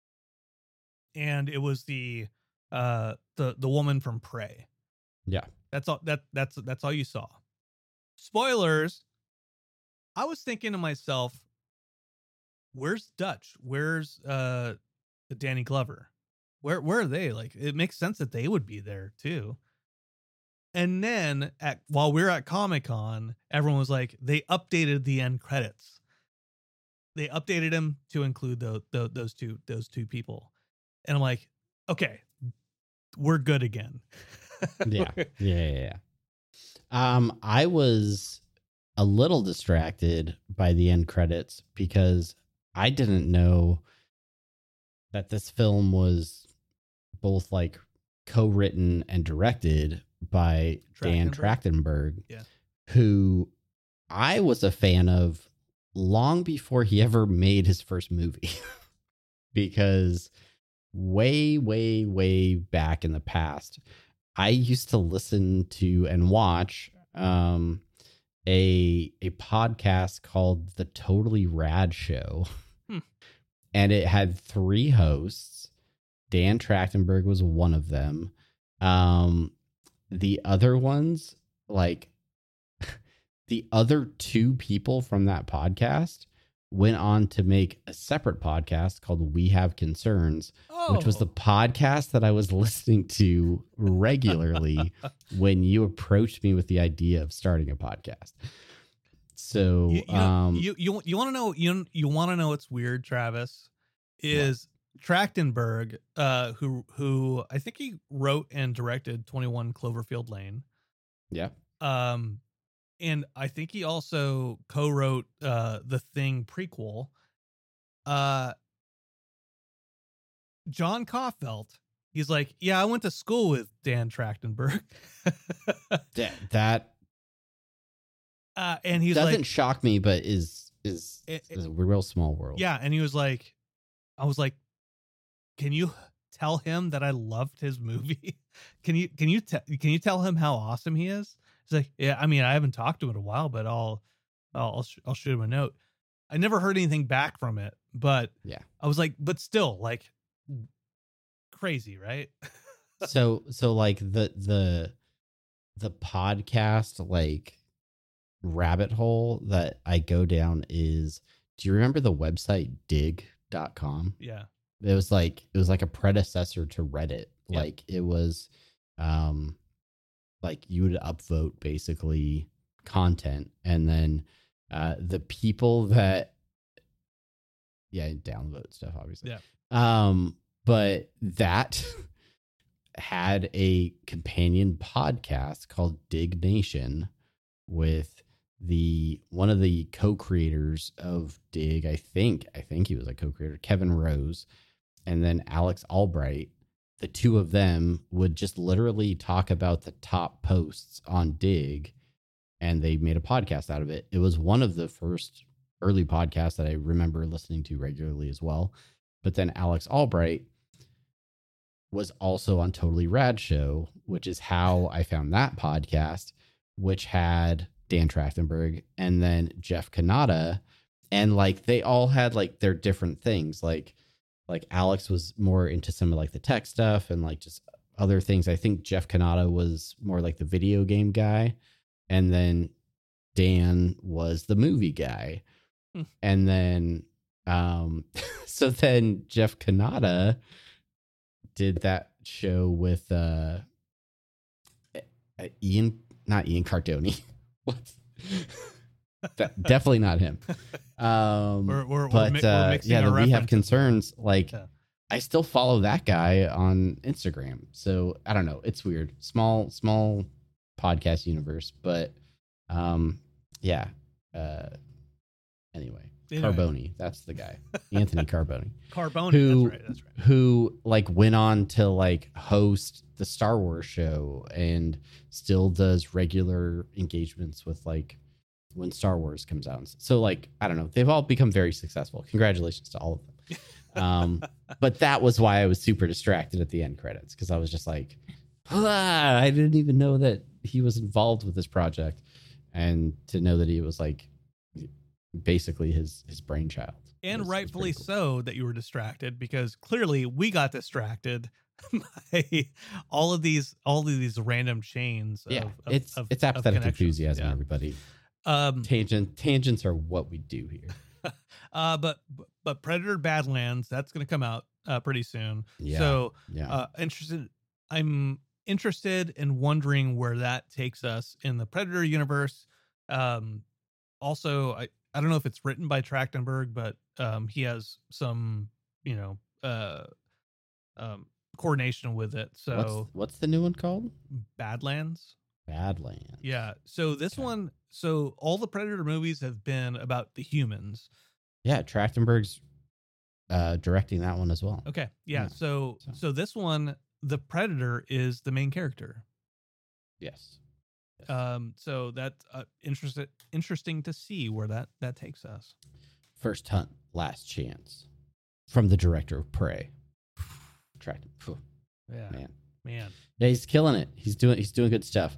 and it was the uh the the woman from Prey. Yeah. That's all. That that's that's all you saw. Spoilers. I was thinking to myself, "Where's Dutch? Where's uh the Danny Glover? Where where are they? Like, it makes sense that they would be there too." And then at while we were at Comic-Con, everyone was like, they updated the end credits. They updated them to include the, the those two those two people, and I'm like, okay, we're good again. Yeah. yeah. Yeah. Yeah. Um, I was a little distracted by the end credits because I didn't know that this film was both like co-written and directed by Dan Trachtenberg, Yeah. who I was a fan of long before he ever made his first movie. Because way, way, way back in the past, I used to listen to and watch um, a a podcast called The Totally Rad Show. Hmm. And it had three hosts. Dan Trachtenberg was one of them. Um, the other ones, like the other two people from that podcast went on to make a separate podcast called We Have Concerns, Oh. which was the podcast that I was listening to regularly when you approached me with the idea of starting a podcast. So, you you, um, you you you want to know you you want to know what's weird, Travis, is Trachtenberg, uh, who who I think he wrote and directed twenty-one Cloverfield Lane. yeah, Um, and I think he also co-wrote uh the Thing prequel. Uh, John Kaufelt, he's like, yeah, I went to school with Dan Trachtenberg. that, that uh, and he's doesn't like, shock me, but is is, It- is a real small world. yeah, and he was like, I was like, can you tell him that I loved his movie? Can you can you te- can you tell him how awesome he is? He's like, yeah, I mean, I haven't talked to him in a while, but I'll I'll I'll, sh- I'll shoot him a note. I never heard anything back from it, but Yeah. I was like, but still, like, crazy, right? so so like the the the podcast like rabbit hole that I go down is, do you remember the website dig dot com? Yeah. It was like it was like a predecessor to Reddit. Yep. Like it was um like you would upvote basically content, and then uh the people that yeah, downvote stuff obviously. Yeah. Um but that had a companion podcast called Dig Nation with the one of the co-creators of Dig, I think, I think he was a co-creator, Kevin Rose, and then Alex Albright, the two of them would just literally talk about the top posts on Dig, and they made a podcast out of it. It was one of the first early podcasts that I remember listening to regularly as well. But then Alex Albright was also on Totally Rad Show, which is how I found that podcast, which had Dan Trachtenberg and then Jeff Kanata. And like, they all had like their different things. Like, like Alex was more into some of like the tech stuff and like just other things. I think Jeff Kanata was more like the video game guy. And then Dan was the movie guy. Hmm. And then, um, so then Jeff Kanata did that show with, uh, Ian, not Ian Cardoni. What's that? Definitely not him. Um, we're, we're, but, we're, uh, we're yeah, the We Have Concerns. Like, yeah. I still follow that guy on Instagram. So I don't know. It's weird. Small, small podcast universe, but, um, yeah. Uh, anyway, anyway. Carboni, that's the guy. Anthony Carboni. Carboni, who, that's right, that's right. Who like went on to like host the Star Wars show and still does regular engagements with like when Star Wars comes out. So like, I don't know, they've all become very successful. Congratulations to all of them. Um, but that was why I was super distracted at the end credits, because I was just like, ah, I didn't even know that he was involved with this project, and to know that he was like basically his his brainchild. And was, rightfully was cool. so that you were distracted, because clearly we got distracted by all of these all of these random chains. Yeah, of, it's of, it's apathetic enthusiasm, yeah. everybody. Um, Tangent tangents are what we do here. uh, but but Predator Badlands, that's going to come out uh, pretty soon. Yeah, so yeah. Uh, interested. I'm interested in wondering where that takes us in the Predator universe. Um, also, I. I don't know if it's written by Trachtenberg, but um, he has some, you know, uh, um, coordination with it. So what's, what's the new one called? Badlands. Badlands. Yeah. So this okay. one, so all the Predator movies have been about the humans. Yeah. Trachtenberg's uh, directing that one as well. Okay. Yeah. yeah. So, so, so this one, the Predator is the main character. Yes. Um, so that's uh, interesting. Interesting to see where that that takes us. First Hunt, Last Chance, from the director of Prey. Attractive. Yeah, man, man. Yeah, he's killing it. He's doing he's doing good stuff.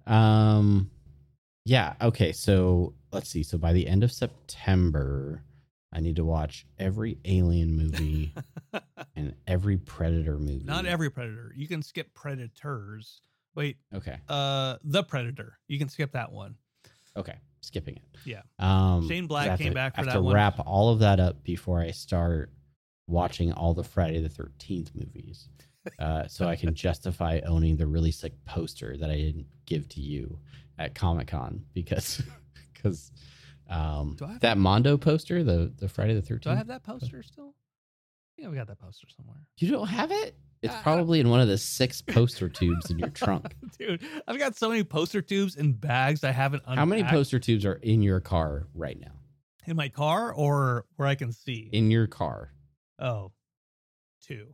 Um, yeah. Okay. So let's see. So by the end of September, I need to watch every Alien movie and every Predator movie. Not every Predator. You can skip Predators. Wait. Okay. Uh, The Predator. You can skip that one. Okay. Skipping it. Yeah. Um, Shane Black came to, back for I have that to one. wrap all of that up before I start watching all the Friday the thirteenth movies. Uh, so I can justify owning the really sick poster that I didn't give to you at Comic-Con because, because um, that Mondo poster, the, the Friday the thirteenth. Do I have that poster still? Yeah, we got that poster somewhere. You don't have it? It's probably in one of the six poster tubes in your trunk. Dude, I've got so many poster tubes and bags I haven't unpacked. How many poster tubes are in your car right now? In my car or where I can see? In your car. Oh, two.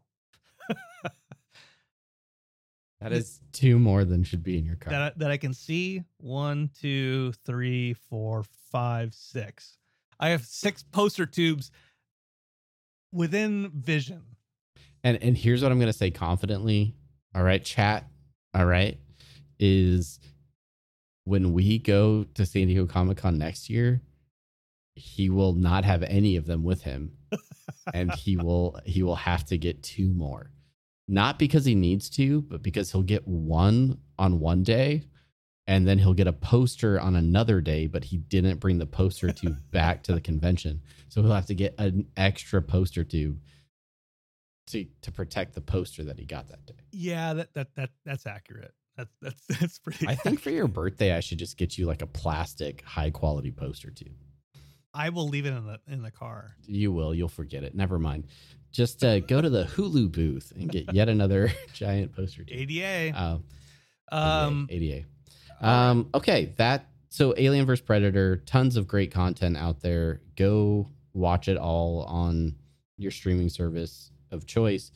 That is two more than should be in your car. That I, that I can see. One, two, three, four, five, six. I have six poster tubes within vision. And and here's what I'm going to say confidently. All right, chat. All right. Is when we go to San Diego Comic-Con next year, he will not have any of them with him. And he will he will have to get two more. Not because he needs to, but because he'll get one on one day and then he'll get a poster on another day, but he didn't bring the poster tube back to the convention. So he'll have to get an extra poster tube to to protect the poster that he got that day. Yeah, that that that that's accurate. That's that's that's pretty I accurate. think for your birthday I should just get you like a plastic high quality poster tube. I will leave it in the in the car. You will, you'll forget it. Never mind. Just uh, go to the Hulu booth and get yet another giant poster tube. A D A. Uh, um A D A. Um okay, that so Alien versus Predator, tons of great content out there. Go watch it all on your streaming service of choice.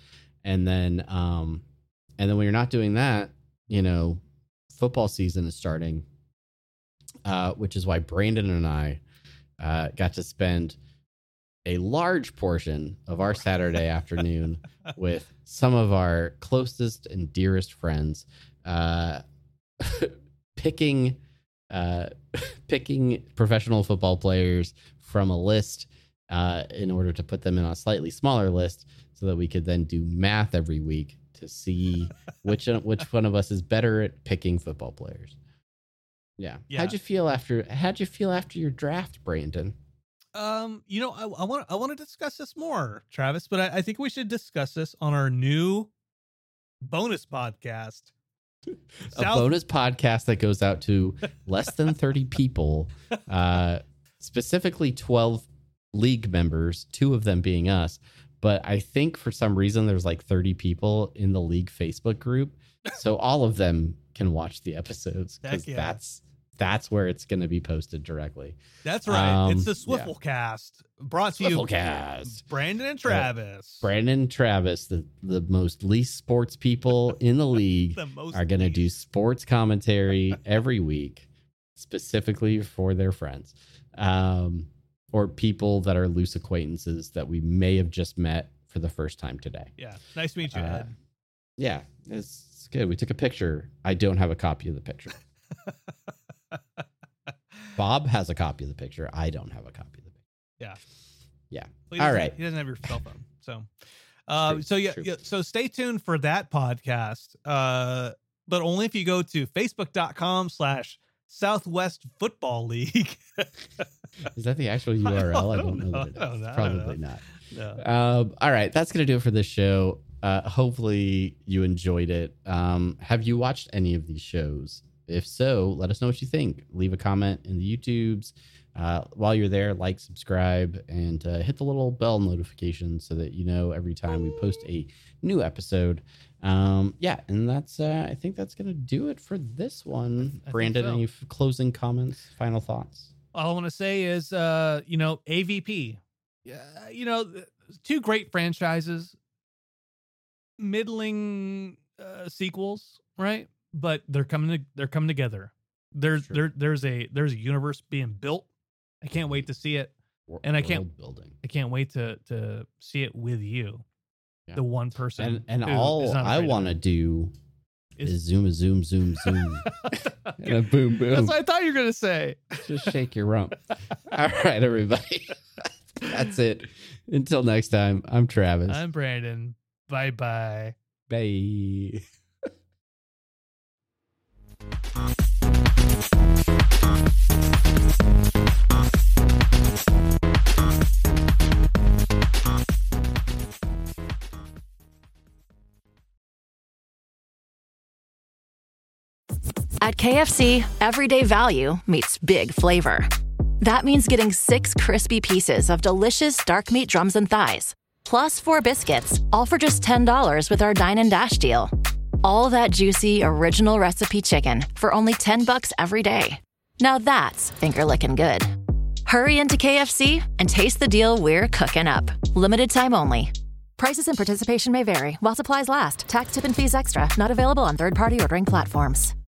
And then, um, and then when you're not doing that, you know, football season is starting, uh, which is why Brandon and I uh, got to spend a large portion of our Saturday afternoon with some of our closest and dearest friends, uh, picking, uh, picking professional football players from a list uh, in order to put them in a slightly smaller list so that we could then do math every week to see which which one of us is better at picking football players. Yeah. yeah. How'd you feel after how'd you feel after your draft, Brandon? Um, you know, I, I want I want to discuss this more, Travis, but I, I think we should discuss this on our new bonus podcast. A South- bonus podcast that goes out to less than thirty people, uh, specifically twelve league members, two of them being us. But I think for some reason there's like thirty people in the league Facebook group, so all of them can watch the episodes because yeah. that's that's where it's going to be posted directly. That's right. Um, it's the Swifflecast yeah. brought to Swifflecast. you, Brandon and Travis. Uh, Brandon and Travis, the the most least sports people in the league, the are going to do sports commentary every week, specifically for their friends. Um, or people that are loose acquaintances that we may have just met for the first time today. Yeah. Nice to meet you, uh, Ed. Yeah, it's, it's good. We took a picture. I don't have a copy of the picture. Bob has a copy of the picture. I don't have a copy of the picture. Yeah. Yeah. Well, all right. He doesn't have your cell phone. So, uh, so yeah, yeah. So stay tuned for that podcast. Uh, but only if you go to facebook.com slash Southwest Football League. Is that the actual U R L? I don't, I don't know. know that it is. Don't know. Probably not. No. Um, all right. That's going to do it for this show. Uh, hopefully you enjoyed it. Um, have you watched any of these shows? If so, let us know what you think. Leave a comment in the YouTubes. Uh, while you're there, like, subscribe, and uh, hit the little bell notification so that you know every time we post a new episode. Um, yeah, and that's uh, I think that's going to do it for this one. I Brandon, so. Any f- closing comments, final thoughts? All I want to say is, uh, you know, A V P. Yeah, you know, two great franchises, middling uh, sequels, right? But they're coming to, they're coming together. There's sure. there there's a there's a universe being built. I can't wait to see it, and I can't building. I can't wait to to see it with you, yeah. the one person. And and all I want to do is, is zoom a zoom zoom zoom and a boom boom. That's what I thought you were gonna say. Just shake your rump. All right, everybody. That's it. Until next time, I'm Travis. I'm Brandon. Bye bye. Bye. At K F C, everyday value meets big flavor. That means getting six crispy pieces of delicious dark meat drums and thighs, plus four biscuits, all for just ten dollars with our Dine and Dash deal. All that juicy, original recipe chicken for only ten bucks every day. Now that's finger-licking good. Hurry into K F C and taste the deal we're cooking up. Limited time only. Prices and participation may vary while supplies last. Tax, tip, and fees extra. Not available on third-party ordering platforms.